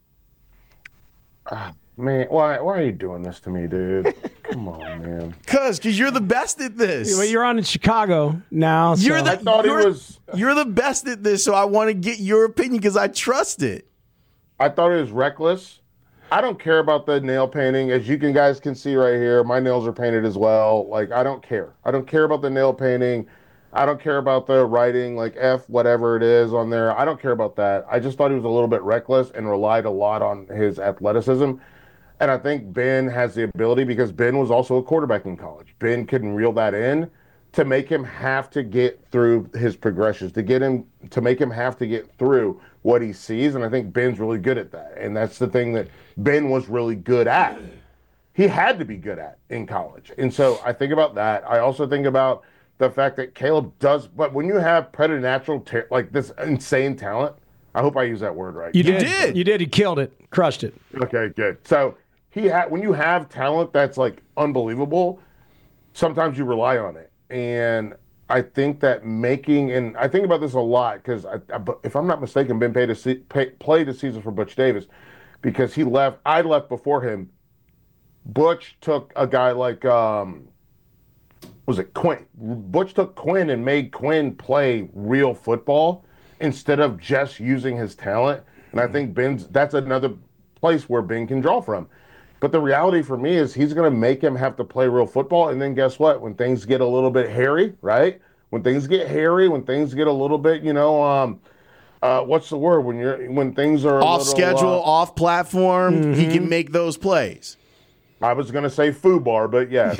Man, why are you doing this to me, dude? Come on, man. Because you're the best at this. Well, you're on in Chicago now. So. You're the best at this, so I want to get your opinion because I trust it. I thought it was reckless. I don't care about the nail painting. As you guys can see right here, my nails are painted as well. Like, I don't care. I don't care about the nail painting. I don't care about the writing, like F whatever it is on there. I don't care about that. I just thought he was a little bit reckless and relied a lot on his athleticism. And I think Ben has the ability, because Ben was also a quarterback in college. Ben couldn't reel that in, to make him have to get through his progressions, to make him have to get through what he sees. And I think Ben's really good at that. And that's the thing that Ben was really good at. He had to be good at in college. And so I think about that. I also think about the fact that Caleb does, but when you have preternatural, like this insane talent, I hope I use that word right. You did. You did. You killed it. Crushed it. Okay, good. So when you have talent that's like unbelievable, sometimes you rely on it. And I think that and I think about this a lot, because if I'm not mistaken, Ben played a season for Butch Davis, because he left. I left before him. Butch took a guy like was it Quinn? Butch took Quinn and made Quinn play real football instead of just using his talent. And I think that's another place where Ben can draw from. But the reality for me is he's going to make him have to play real football. And then guess what? When things get a little bit hairy, right? When things get hairy, when things get a little bit, what's the word? When things are off schedule, off platform, he can make those plays. I was going to say FUBAR, but yes.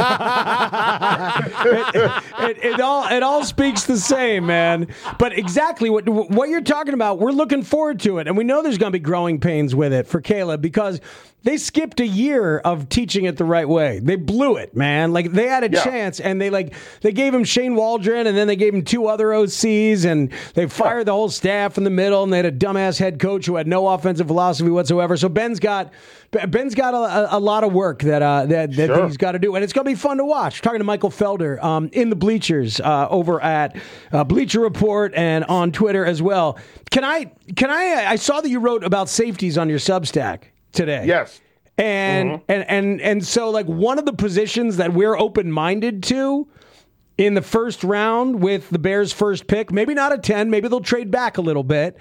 it all speaks the same, man. But exactly what you're talking about, we're looking forward to it. And we know there's going to be growing pains with it for Caleb, because they skipped a year of teaching it the right way. They blew it, man. Like, they had a chance, and they gave him Shane Waldron, and then they gave him 2 other OCs, and they fired the whole staff in the middle, and they had a dumbass head coach who had no offensive philosophy whatsoever. So Ben's got a lot of work that he's got to do, and it's going to be fun to watch. We're talking to Michael Felder in the bleachers over at Bleacher Report and on Twitter as well. I saw that you wrote about safeties on your Substack today. Yes. And so, like, one of the positions that we're open-minded to in the first round with the Bears' first pick, maybe not a 10, maybe they'll trade back a little bit.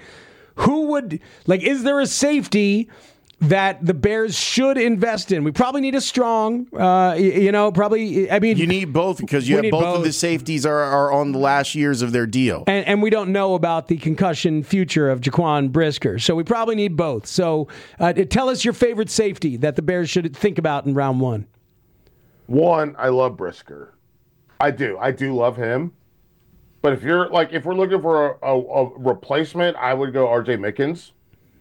Is there a safety that the Bears should invest in? We probably need a strong, you need both, because you have both of the safeties are on the last years of their deal. And we don't know about the concussion future of Jaquan Brisker. So we probably need both. So tell us your favorite safety that the Bears should think about in round one. One, I love Brisker. I do love him. But if we're looking for a replacement, I would go RJ Mickens.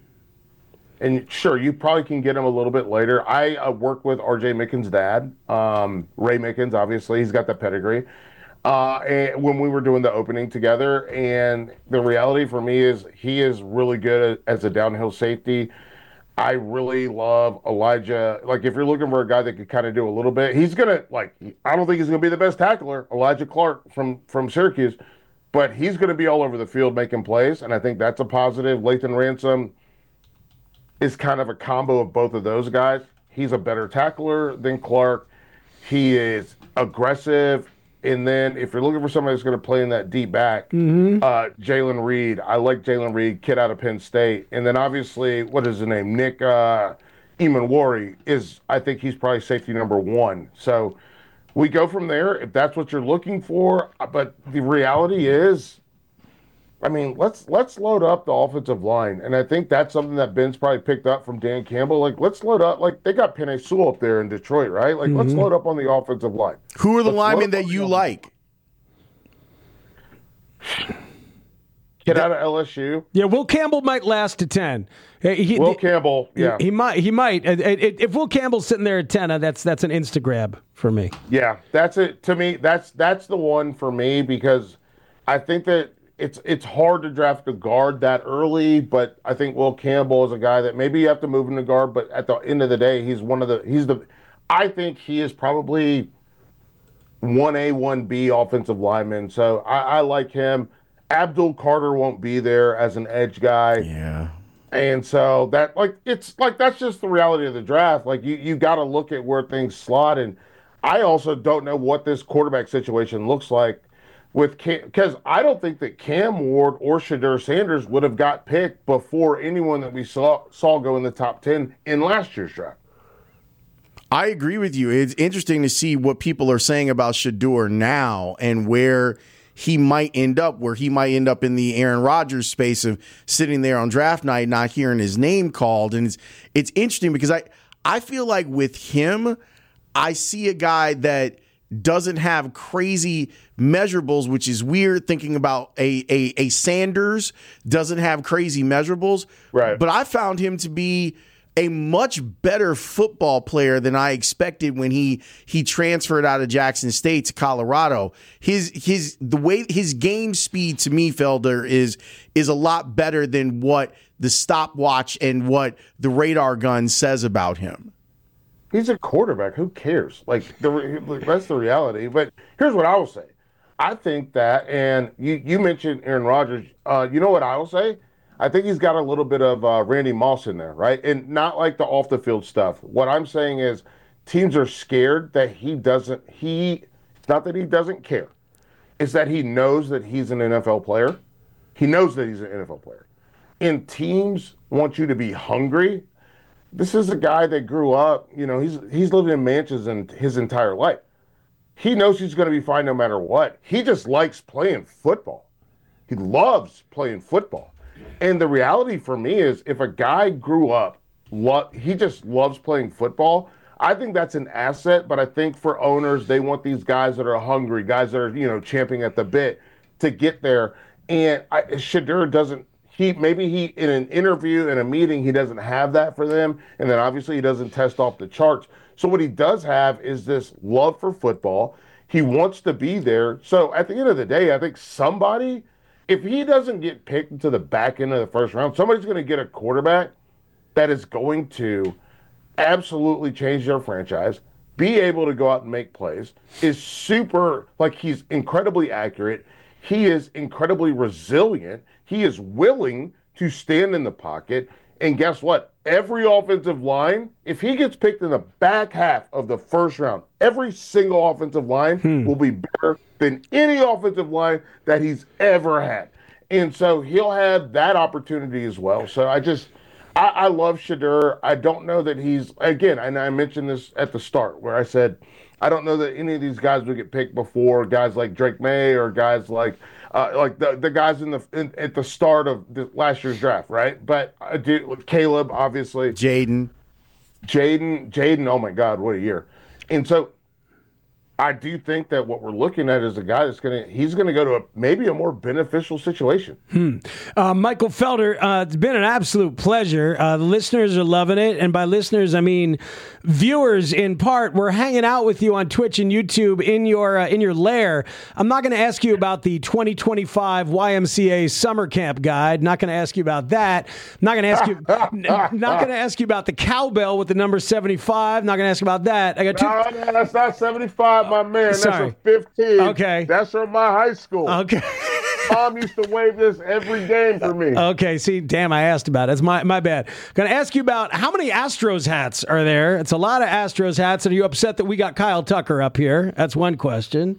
And sure, you probably can get him a little bit later. I worked with R.J. Mickens' dad, Ray Mickens, obviously. He's got the pedigree. And when we were doing the opening together, and the reality for me is he is really good as a downhill safety. I really love Elijah. Like, if you're looking for a guy that could kind of do a little bit, he's going to, I don't think he's going to be the best tackler, Elijah Clark from Syracuse, but he's going to be all over the field making plays, and I think that's a positive. Lathan Ransom is kind of a combo of both of those guys. He's a better tackler than Clark. He is aggressive. And then if you're looking for somebody that's going to play in that deep back, Jalen Reed. I like Jalen Reed, kid out of Penn State. And then obviously, what is his name? Nick Emanwari I think he's probably safety number 1. So we go from there if that's what you're looking for. But the reality is, I mean, let's load up the offensive line. And I think that's something that Ben's probably picked up from Dan Campbell. Like, let's load up. Like, they got Penei Sewell up there in Detroit, right? Like, let's load up on the offensive line. Who are the linemen that you like? Kid out of LSU. Yeah, Will Campbell might last to 10. Will Campbell, yeah. He might. If Will Campbell's sitting there at 10, that's an Insta grab for me. Yeah, that's it. To me, that's the one for me because I think that it's hard to draft a guard that early, but I think Will Campbell is a guy that maybe you have to move him to guard, but at the end of the day, I think he is probably 1A, 1B offensive lineman. So I like him. Abdul Carter won't be there as an edge guy. Yeah. And so that's just the reality of the draft. Like you got to look at where things slot. And I also don't know what this quarterback situation looks like with Cam, because I don't think that Cam Ward or Shedeur Sanders would have got picked before anyone that we saw go in the top 10 in last year's draft. I agree with you. It's interesting to see what people are saying about Shedeur now and where he might end up, in the Aaron Rodgers space of sitting there on draft night, not hearing his name called. And it's interesting because I feel like with him, I see a guy that doesn't have crazy measurables, which is weird thinking about a Sanders doesn't have crazy measurables. Right. But I found him to be a much better football player than I expected when he transferred out of Jackson State to Colorado. The way his game speed to me, Felder, is a lot better than what the stopwatch and what the radar gun says about him. He's a quarterback. Who cares? Like that's the reality. But here's what I will say. I think that, and you mentioned Aaron Rodgers. You know what I will say? I think he's got a little bit of Randy Moss in there, right? And not like the off the field stuff. What I'm saying is teams are scared that it's not that he doesn't care. It's that he knows that he's an NFL player. He knows that he's an NFL player. And teams want you to be hungry. This is a guy that grew up, he's lived in mansions his entire life. He knows he's going to be fine no matter what. He just likes playing football. He loves playing football. And the reality for me is if a guy grew up, he just loves playing football, I think that's an asset. But I think for owners, they want these guys that are hungry, guys that are, champing at the bit to get there. And Shedeur doesn't. Maybe in an interview, in a meeting, he doesn't have that for them. And then obviously he doesn't test off the charts. So what he does have is this love for football. He wants to be there. So at the end of the day, I think somebody, if he doesn't get picked into the back end of the first round, somebody's going to get a quarterback that is going to absolutely change their franchise, be able to go out and make plays, is super, he's incredibly accurate. He is incredibly resilient. He is willing to stand in the pocket. And guess what? Every offensive line, if he gets picked in the back half of the first round, every single offensive line will be better than any offensive line that he's ever had. And so he'll have that opportunity as well. So I love Shedeur. I don't know that he's, again, and I mentioned this at the start where I said, I don't know that any of these guys would get picked before guys like Drake May or guys like the guys at the start of last year's draft, right? But Caleb, obviously. Jaden. Oh, my God, what a year. And so I do think that what we're looking at is a guy he's going to go to maybe a more beneficial situation. Michael Felder, it's been an absolute pleasure. The listeners are loving it. And by listeners, I mean viewers in part. We're hanging out with you on Twitch and YouTube in your lair. I'm not going to ask you about the 2025 YMCA summer camp guide. Not going to ask you about that. Not going to ask you about the cowbell with the number 75. Not going to ask you about that. I got two. No, that's not 75. My man, Sorry. That's a 15. Okay. That's from my high school. Okay. Mom used to wave this every game for me. Okay, see, damn, I asked about it. It's my bad. Going to ask you about how many Astros hats are there? It's a lot of Astros hats. And are you upset that we got Kyle Tucker up here? That's one question.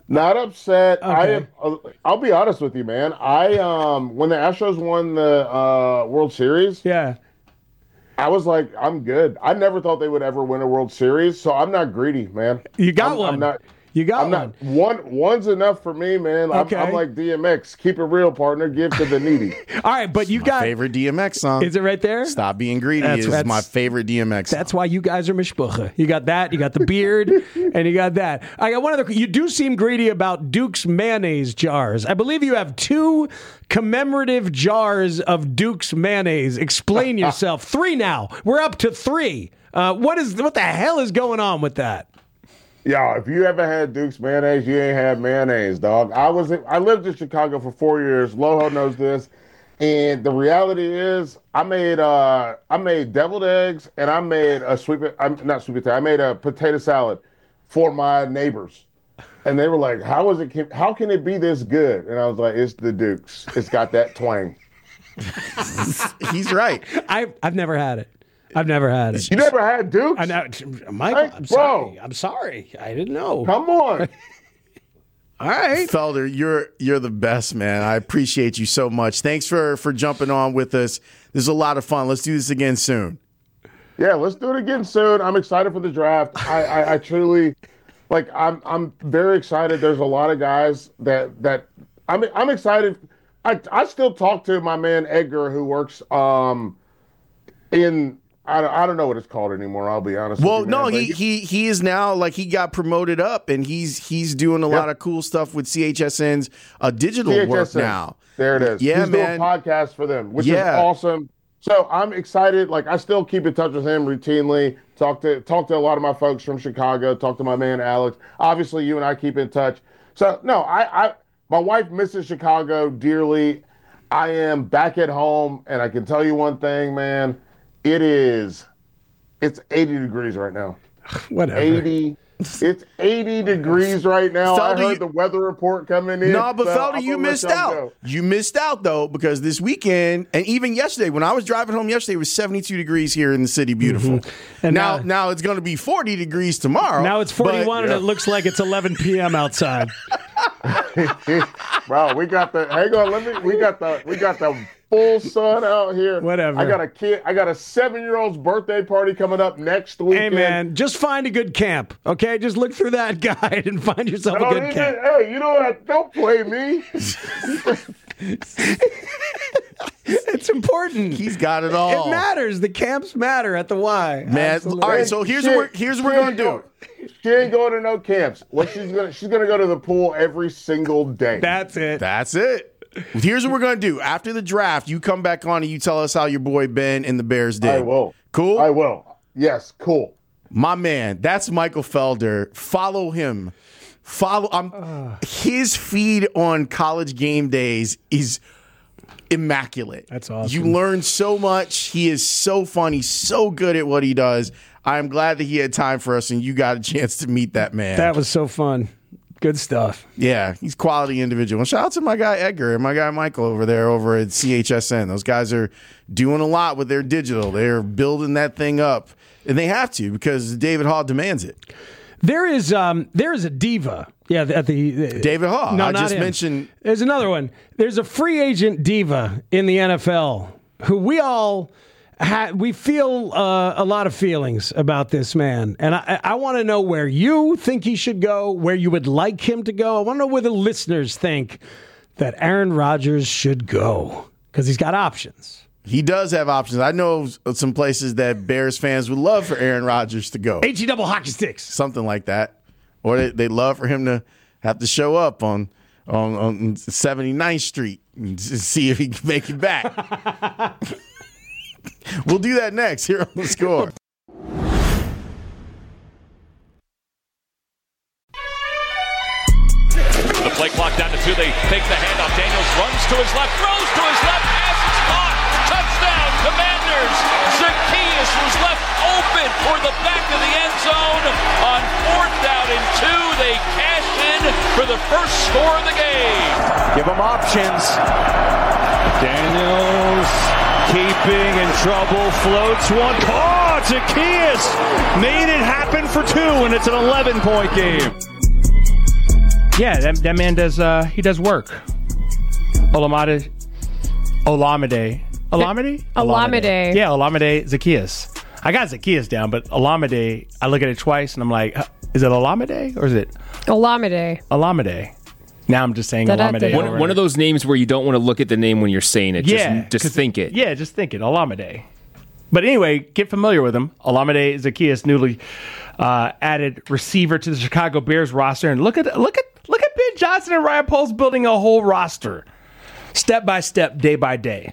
Not upset. Okay. I'll be honest with you, man. When the Astros won the World Series, I was like, I'm good. I never thought they would ever win a World Series, so I'm not greedy, man. You got one. I'm not. You got One's enough for me, man. Okay. I'm like DMX. Keep it real, partner. Give to the needy. All right, but you got favorite DMX song. Is it right there? Stop being greedy is my favorite DMX song. That's why you guys are mishpucha. You got that, you got the beard, and you got that. I got one other. You do seem greedy about Duke's mayonnaise jars. I believe you have 2 commemorative jars of Duke's mayonnaise. Explain yourself. 3 now. We're up to 3. What the hell is going on with that? Yo, if you ever had Duke's mayonnaise, you ain't had mayonnaise, dog. I lived in Chicago for 4 years. Loho knows this. And the reality is I made deviled eggs and I made a I made a potato salad for my neighbors. And they were like, how can it be this good? And I was like, it's the Duke's. It's got that twang. He's right. I've never had it. I've never had it. You never had Duke's? I know, Michael, I'm sorry. I'm sorry. I didn't know. Come on. All right. Felder, you're the best, man. I appreciate you so much. Thanks for jumping on with us. This is a lot of fun. Let's do this again soon. Yeah, let's do it again soon. I'm excited for the draft. I truly, I'm very excited. There's a lot of guys that I'm excited. I still talk to my man Edgar, who works in. I don't know what it's called anymore. I'll be honest. Well, with you, no, man. he is now he got promoted up and he's doing a lot of cool stuff with CHSN's digital work now. There it is. Yeah, he's doing podcasts for them, which is awesome. So I'm excited. I still keep in touch with him routinely. Talk to a lot of my folks from Chicago. Talk to my man Alex. Obviously, you and I keep in touch. So no, my wife misses Chicago dearly. I am back at home, and I can tell you one thing, man. It's 80 degrees right now. Whatever. 80. It's 80 degrees right now. I heard the weather report coming in. No, but Felder, you missed out. You missed out, though, because this weekend, and even yesterday, when I was driving home yesterday, it was 72 degrees here in the city. Beautiful. Mm-hmm. And now it's going to be 40 degrees tomorrow. Now it's 41, and it looks like it's 11 p.m. outside. Bro, we got the full sun out here. Whatever. I got a 7-year-old's birthday party coming up next weekend. Hey, man, just find a good camp, okay? Just look through that guide and find yourself a good camp. Hey, you know what? Don't play me. It's important. He's got it all. It matters. The camps matter at the Y. Man, Absolutely. all right, so here's what we're going to do. She ain't going to no camps. She's gonna go to the pool every single day. That's it. Here's what we're going to do. After the draft, you come back on and you tell us how your boy Ben and the Bears did. I will. Cool? I will. Yes, cool. My man, that's Michael Felder. Follow him. His feed on College Game Days is immaculate. That's awesome. You learn so much. He is so fun. He's so good at what he does. I am glad that he had time for us and you got a chance to meet that man. That was so fun. Good stuff. Yeah, he's a quality individual. And shout out to my guy Edgar and my guy Michael over there over at CHSN. Those guys are doing a lot with their digital. They're building that thing up. And they have to because David Haugh demands it. There is a diva. Yeah, at the David Haugh. No, I not just him. mentioned. There's another one. There's a free agent diva in the NFL who we feel a lot of feelings about this man. And I want to know where you think he should go, where you would like him to go. I want to know where the listeners think that Aaron Rodgers should go because he's got options. He does have options. I know some places that Bears fans would love for Aaron Rodgers to go. HE double hockey sticks. Something like that. Or they'd love for him to have to show up on 79th Street and see if he can make it back. We'll do that next here on The Score. The play clock down to 2. They take the handoff. Daniels runs to his left, throws to his left. Pass is caught. Touchdown, Commanders. Zacchaeus was left open for the back of the end zone. On 4th down and 2, they cash in for the first score of the game. Give them options. Daniels keeping in trouble. Floats one. Oh, Zacchaeus made it happen for 2, and it's an 11-point game. Yeah, that man does. He does work. Olamide. Olamide. Yeah, Olamide Zaccheaus. I got Zaccheaus down, but Olamide, I look at it twice and I'm like, is it Olamide or is it Olamide? Now I'm just saying Olamide. One of those names where you don't want to look at the name when you're saying it. Just think it. Yeah, just think it. Olamide. But anyway, get familiar with him. Olamide Zaccheaus, newly added receiver to the Chicago Bears roster, and look at Ben Johnson and Ryan Poles building a whole roster, step by step, day by day.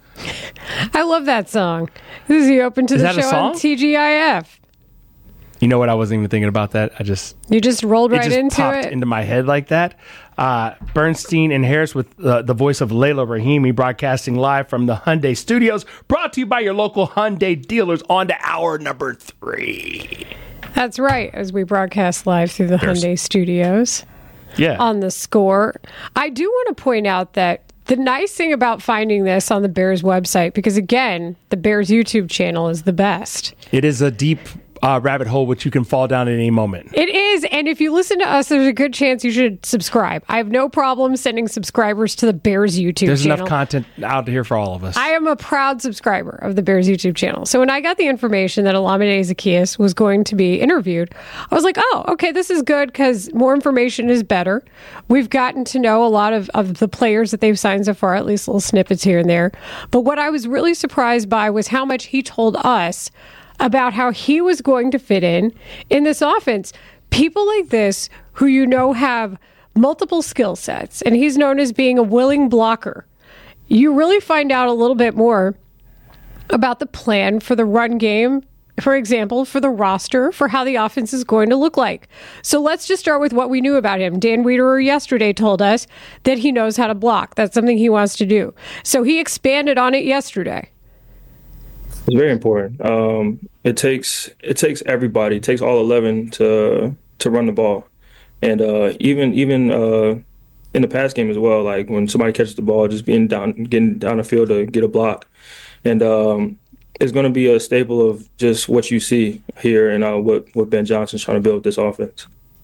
I love that song. Is he open to the show on TGIF? You know what? I wasn't even thinking about that. You just rolled right into popped into my head like that. Bernstein and Harris with the voice of Layla Rahimi, broadcasting live from the Hyundai Studios, brought to you by your local Hyundai dealers. On to hour number 3. That's right, as we broadcast live through the Hyundai Studios. Yeah. On The Score. I do want to point out that the nice thing about finding this on the Bears website, because again, the Bears YouTube channel is the best. It is a deep rabbit hole which you can fall down at any moment. It is, and if you listen to us, there's a good chance you should subscribe. I have no problem sending subscribers to the Bears YouTube channel. There's enough content out here for all of us. I am a proud subscriber of the Bears YouTube channel. So when I got the information that Olamide Zaccheaus was going to be interviewed, I was like, oh, okay, this is good because more information is better. We've gotten to know a lot of the players that they've signed so far, at least little snippets here and there. But what I was really surprised by was how much he told us about how he was going to fit in this offense. People like this who have multiple skill sets, and he's known as being a willing blocker. You really find out a little bit more about the plan for the run game, for example, for the roster, for how the offense is going to look like. So let's just start with what we knew about him. Dan Wiederer yesterday told us that he knows how to block. That's something he wants to do. So he expanded on it yesterday. It's very important. It takes everybody. It takes all 11 to run the ball, and even in the pass game as well. Like when somebody catches the ball, just getting down the field to get a block, and it's going to be a staple of just what you see here and what Ben Johnson's trying to build with this offense.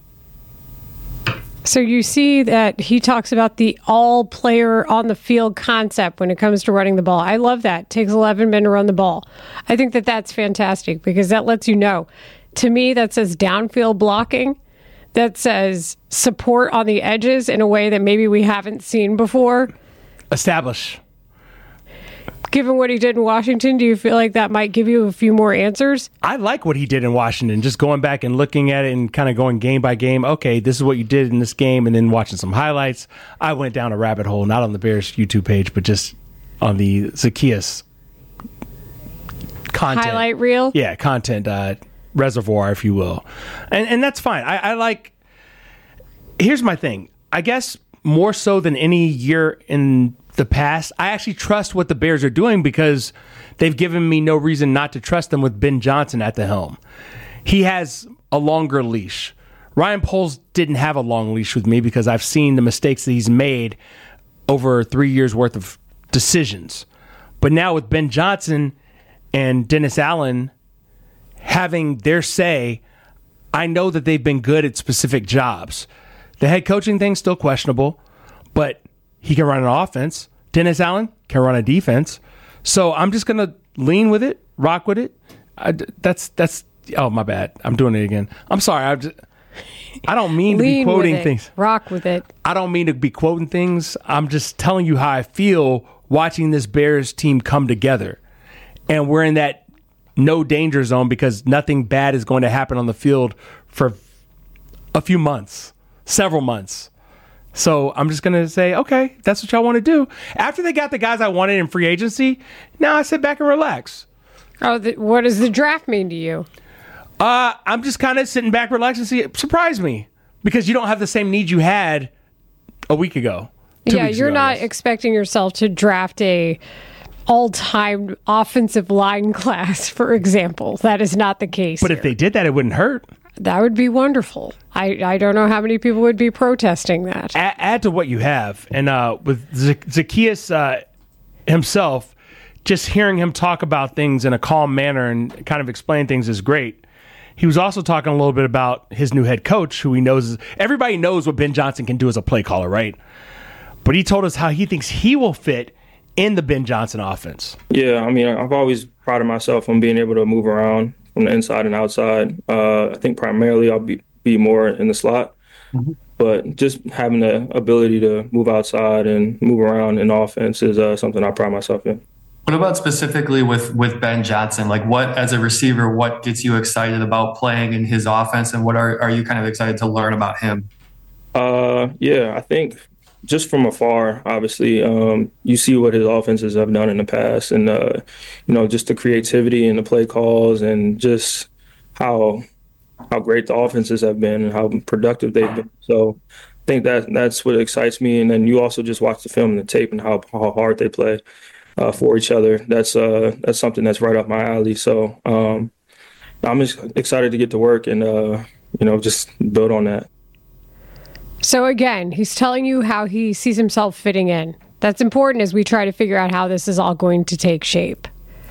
So you see that he talks about the all-player on-the-field concept when it comes to running the ball. I love that. It takes 11 men to run the ball. I think that that's fantastic because that lets you know. To me, that says downfield blocking. That says support on the edges in a way that maybe we haven't seen before. Establish. Given what he did in Washington, do you feel like that might give you a few more answers? I like what he did in Washington, just going back and looking at it and kind of going game by game. Okay, this is what you did in this game, and then watching some highlights. I went down a rabbit hole, not on the Bears YouTube page, but just on the Zaccheaus content. Highlight reel? Yeah, content reservoir, if you will. And that's fine. I like... Here's my thing. I guess more so than any year in the past, I actually trust what the Bears are doing because they've given me no reason not to trust them with Ben Johnson at the helm. He has a longer leash. Ryan Poles didn't have a long leash with me because I've seen the mistakes that he's made over 3 years worth of decisions. But now with Ben Johnson and Dennis Allen having their say, I know that they've been good at specific jobs. The head coaching thing's still questionable, but he can run an offense. Dennis Allen can run a defense. So I'm just going to lean with it, rock with it. That's oh, my bad. I'm doing it again. I'm sorry. I don't mean to be quoting things. Rock with it. I don't mean to be quoting things. I'm just telling you how I feel watching this Bears team come together. And we're in that no danger zone because nothing bad is going to happen on the field for a few months, several months. So I'm just going to say, okay, that's what y'all want to do. After they got the guys I wanted in free agency, now I sit back and relax. Oh, what does the draft mean to you? I'm just kind of sitting back, relaxing, and see, surprise me. Because you don't have the same need you had a week ago. You're not expecting yourself to draft a all-time offensive line class, for example. That is not the case. But if they did that, it wouldn't hurt. That would be wonderful. I don't know how many people would be protesting that. Add to what you have. And with Zaccheaus himself, just hearing him talk about things in a calm manner and kind of explain things is great. he was also talking a little bit about his new head coach, who he knows. Everybody knows what Ben Johnson can do as a play caller, right? But he told us how he thinks he will fit in the Ben Johnson offense. Yeah, I mean, I've always prided myself on being able to move around from the inside and outside. I think primarily I'll be more in the slot. Mm-hmm. But just having the ability to move outside and move around in offense is something I pride myself in. What about specifically with Ben Johnson? Like, what, as a receiver, what gets you excited about playing in his offense, and what are you kind of excited to learn about him? Yeah, I think just from afar, obviously, you see what his offenses have done in the past, and just the creativity and the play calls, and just how great the offenses have been and how productive they've been. So I think that's what excites me. And then you also just watch the film and the tape and how hard they play for each other. That's something that's right up my alley. So I'm just excited to get to work and just build on that. So again, he's telling you how he sees himself fitting in. That's important as we try to figure out how this is all going to take shape.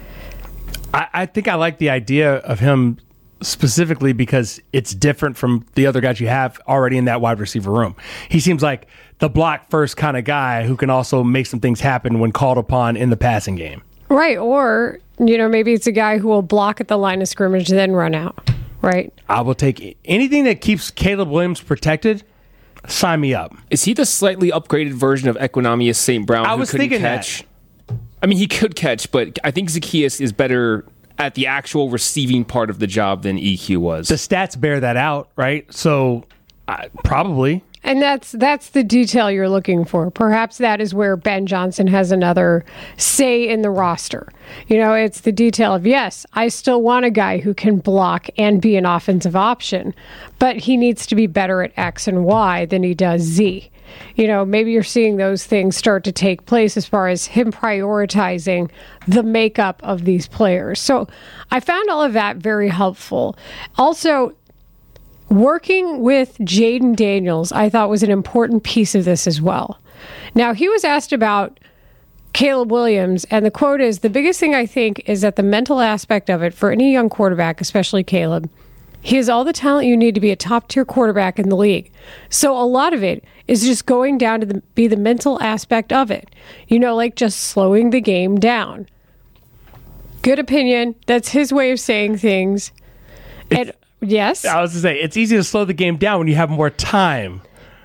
I think I like the idea of him specifically because it's different from the other guys you have already in that wide receiver room. He seems like the block first kind of guy who can also make some things happen when called upon in the passing game. Right. Or, maybe it's a guy who will block at the line of scrimmage, then run out. Right. I will take anything that keeps Caleb Williams protected. Sign me up. Is he the slightly upgraded version of Equanimeous St. Brown? I was thinking catch? That. I mean, he could catch, but I think Zaccheaus is better at the actual receiving part of the job than EQ was. The stats bear that out, right? So probably. And that's the detail you're looking for. Perhaps that is where Ben Johnson has another say in the roster. It's the detail of, yes, I still want a guy who can block and be an offensive option, but he needs to be better at X and Y than he does Z. Maybe you're seeing those things start to take place as far as him prioritizing the makeup of these players. So I found all of that very helpful. Also, working with Jayden Daniels, I thought was an important piece of this as well. Now, he was asked about Caleb Williams, and the quote is, "The biggest thing I think is that the mental aspect of it for any young quarterback, especially Caleb, he has all the talent you need to be a top-tier quarterback in the league. So a lot of it is just going down to be the mental aspect of it. Like just slowing the game down." Good opinion. That's his way of saying things. And yes? I was going to say, it's easy to slow the game down when you have more time.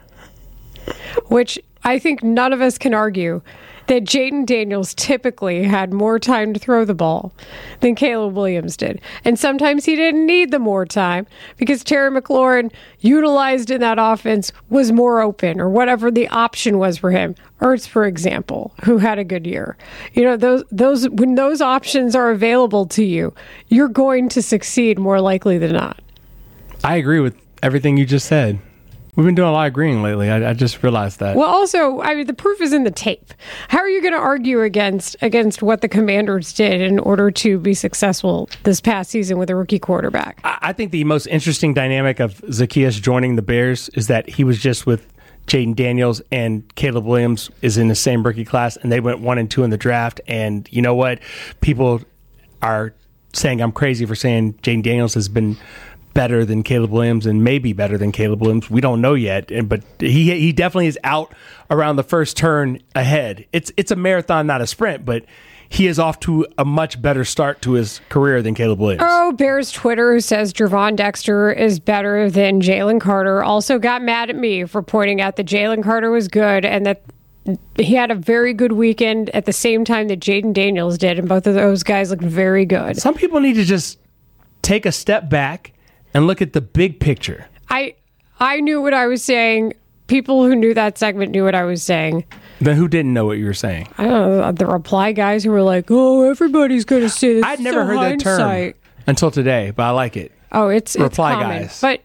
Which I think none of us can argue that Jayden Daniels typically had more time to throw the ball than Caleb Williams did. And sometimes he didn't need the more time because Terry McLaurin, utilized in that offense, was more open or whatever the option was for him. Ertz, for example, who had a good year. Those when those options are available to you, you're going to succeed more likely than not. I agree with everything you just said. We've been doing a lot of agreeing lately. I just realized that. Well, also, the proof is in the tape. How are you going to argue against what the Commanders did in order to be successful this past season with a rookie quarterback? I think the most interesting dynamic of Zaccheaus joining the Bears is that he was just with Jayden Daniels, and Caleb Williams is in the same rookie class, and they went 1 and 2 in the draft. And you know what? People are saying I'm crazy for saying Jayden Daniels has been better than Caleb Williams and maybe better than Caleb Williams. We don't know yet, but he definitely is out around the first turn ahead. It's a marathon, not a sprint, but he is off to a much better start to his career than Caleb Williams. Oh, Bears Twitter says Gervon Dexter is better than Jalen Carter. Also got mad at me for pointing out that Jalen Carter was good and that he had a very good weekend at the same time that Jayden Daniels did, and both of those guys looked very good. Some people need to just take a step back and look at the big picture. I knew what I was saying. People who knew that segment knew what I was saying. Then who didn't know what you were saying? I don't know. The reply guys who were like, "Oh, everybody's going to say this." I'd never heard that term until today, but I like it. Oh, it's reply common. guys. But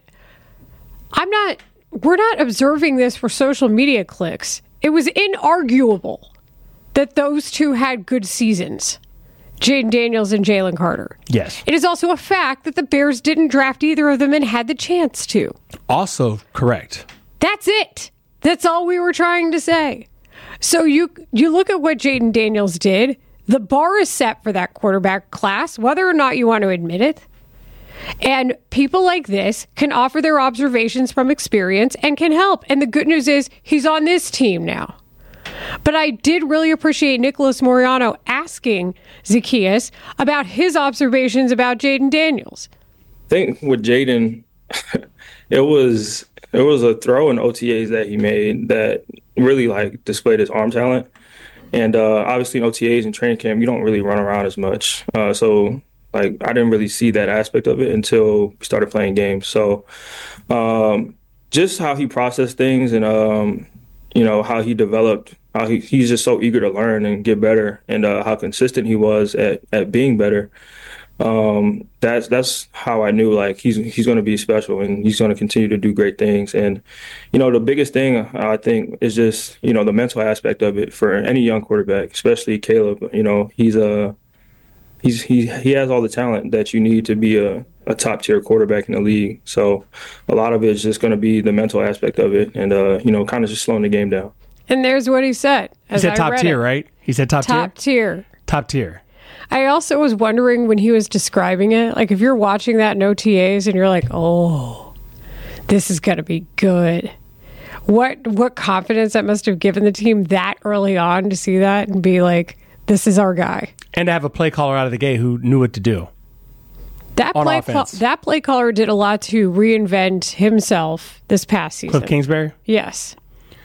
we're not observing this for social media clicks. It was inarguable that those two had good seasons. Jayden Daniels and Jalen Carter. Yes. It is also a fact that the Bears didn't draft either of them and had the chance to. Also correct. That's it. That's all we were trying to say. So you look at what Jayden Daniels did. The bar is set for that quarterback class, whether or not you want to admit it. And people like this can offer their observations from experience and can help. And the good news is he's on this team now. But I did really appreciate Nicholas Moreano asking Zaccheaus about his observations about Jaden Daniels. I think with Jaden, it was a throw in OTAs that he made that really displayed his arm talent. And obviously in OTAs and training camp, you don't really run around as much. So I didn't really see that aspect of it until we started playing games. So just how he processed things and how he developed, how he's just so eager to learn and get better, and how consistent he was at being better. That's how I knew he's going to be special and he's going to continue to do great things. And the biggest thing I think is just the mental aspect of it for any young quarterback, especially Caleb. He has all the talent that you need to be a top tier quarterback in the league. So a lot of it is just going to be the mental aspect of it, and kind of just slowing the game down. And there's what he said. He said top tier, right? He said top tier? Top tier. Top tier. I also was wondering when he was describing it, if you're watching that in OTAs and you're like, oh, this is going to be good. What confidence that must have given the team that early on to see that and be like, this is our guy. And to have a play caller out of the gate who knew what to do. That play caller did a lot to reinvent himself this past season. Cliff Kingsbury? Yes.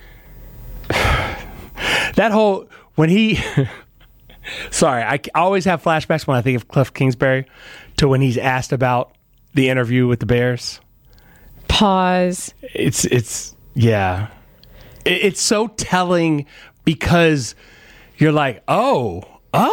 That whole, when he, sorry, I always have flashbacks when I think of Cliff Kingsbury to when he's asked about the interview with the Bears. Pause. Yeah. It's so telling because you're like, oh,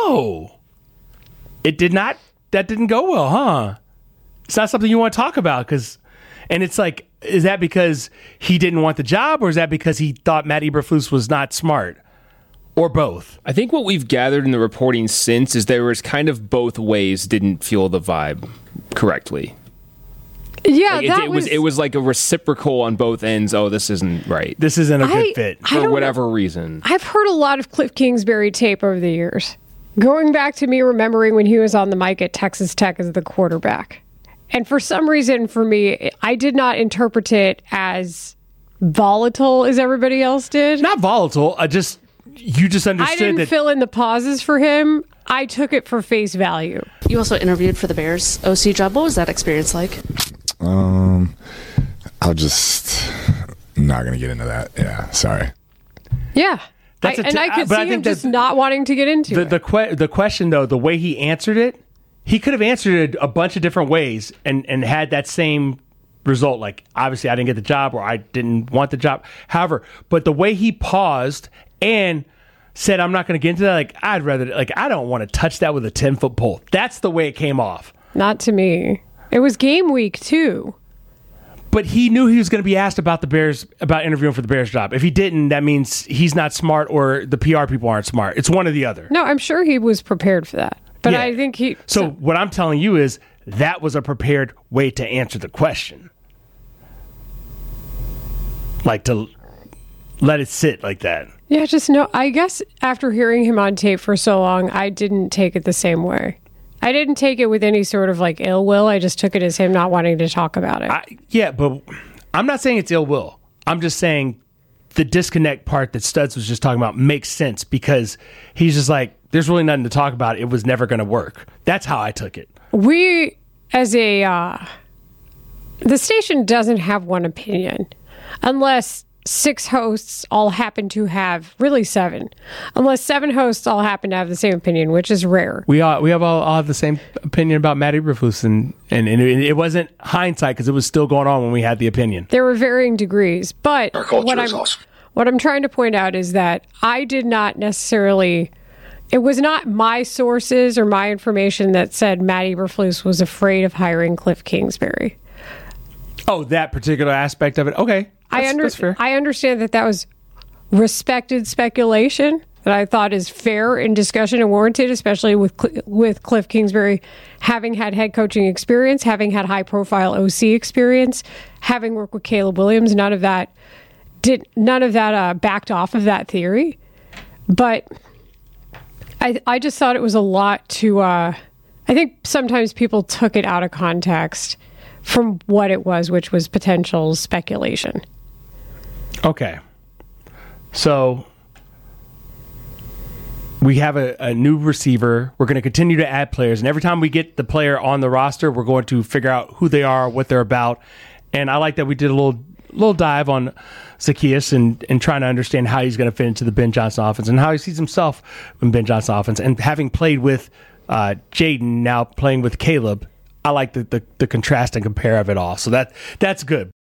that didn't go well, huh? It's not something you want to talk about and it's like, is that because he didn't want the job, or is that because he thought Matt Eberflus was not smart, or both? I think what we've gathered in the reporting since is there was kind of both ways didn't feel the vibe correctly. Yeah, it was like a reciprocal on both ends. Oh, this isn't right. This isn't a good fit for whatever reason. I've heard a lot of Cliff Kingsbury tape over the years, going back to me remembering when he was on the mic at Texas Tech as the quarterback. And for some reason, for me, I did not interpret it as volatile as everybody else did. Not volatile. You just understood that. I didn't fill in the pauses for him. I took it for face value. You also interviewed for the Bears OC job. What was that experience like? I'm just not going to get into that. Yeah, sorry. Yeah. I could see him just not wanting to get into it. The question, though, the way he answered it, he could have answered it a bunch of different ways and had that same result. Like, obviously, I didn't get the job or I didn't want the job. However, but the way he paused and said, I'm not going to get into that, I don't want to touch that with a 10-foot pole. That's the way it came off. Not to me. It was game week, too. But he knew he was going to be asked about the Bears, about interviewing for the Bears job. If he didn't, that means he's not smart or the PR people aren't smart. It's one or the other. No, I'm sure he was prepared for that. But yeah. I think So what I'm telling you is that was a prepared way to answer the question. To let it sit like that. Yeah, just no. I guess after hearing him on tape for so long, I didn't take it the same way. I didn't take it with any sort of ill will. I just took it as him not wanting to talk about it. But I'm not saying it's ill will. I'm just saying the disconnect part that Studs was just talking about makes sense because he's just like, there's really nothing to talk about. It was never going to work. That's how I took it. We, as the station doesn't have one opinion unless 6 hosts all happen to have, really 7, unless 7 hosts all happen to have the same opinion, which is rare. We have all have the same opinion about Matt Eberflus, and it wasn't hindsight because it was still going on when we had the opinion. There were varying degrees, but our culture is awesome. What I'm trying to point out is that I did not necessarily. It was not my sources or my information that said Matt Eberflus was afraid of hiring Cliff Kingsbury. Oh, that particular aspect of it. Okay. That's fair. I understand that was respected speculation that I thought is fair in discussion and warranted, especially with Cliff Kingsbury having had head coaching experience, having had high-profile OC experience, having worked with Caleb Williams. None of that backed off of that theory. But I just thought it was a lot to I think sometimes people took it out of context from what it was, which was potential speculation. Okay. So we have a new receiver. We're going to continue to add players. And every time we get the player on the roster, we're going to figure out who they are, what they're about. And I like that we did a little dive on Zaccheaus and trying to understand how he's going to fit into the Ben Johnson offense and how he sees himself in Ben Johnson offense. And having played with Jaden, now playing with Caleb, I like the contrast and compare of it all. So that's good.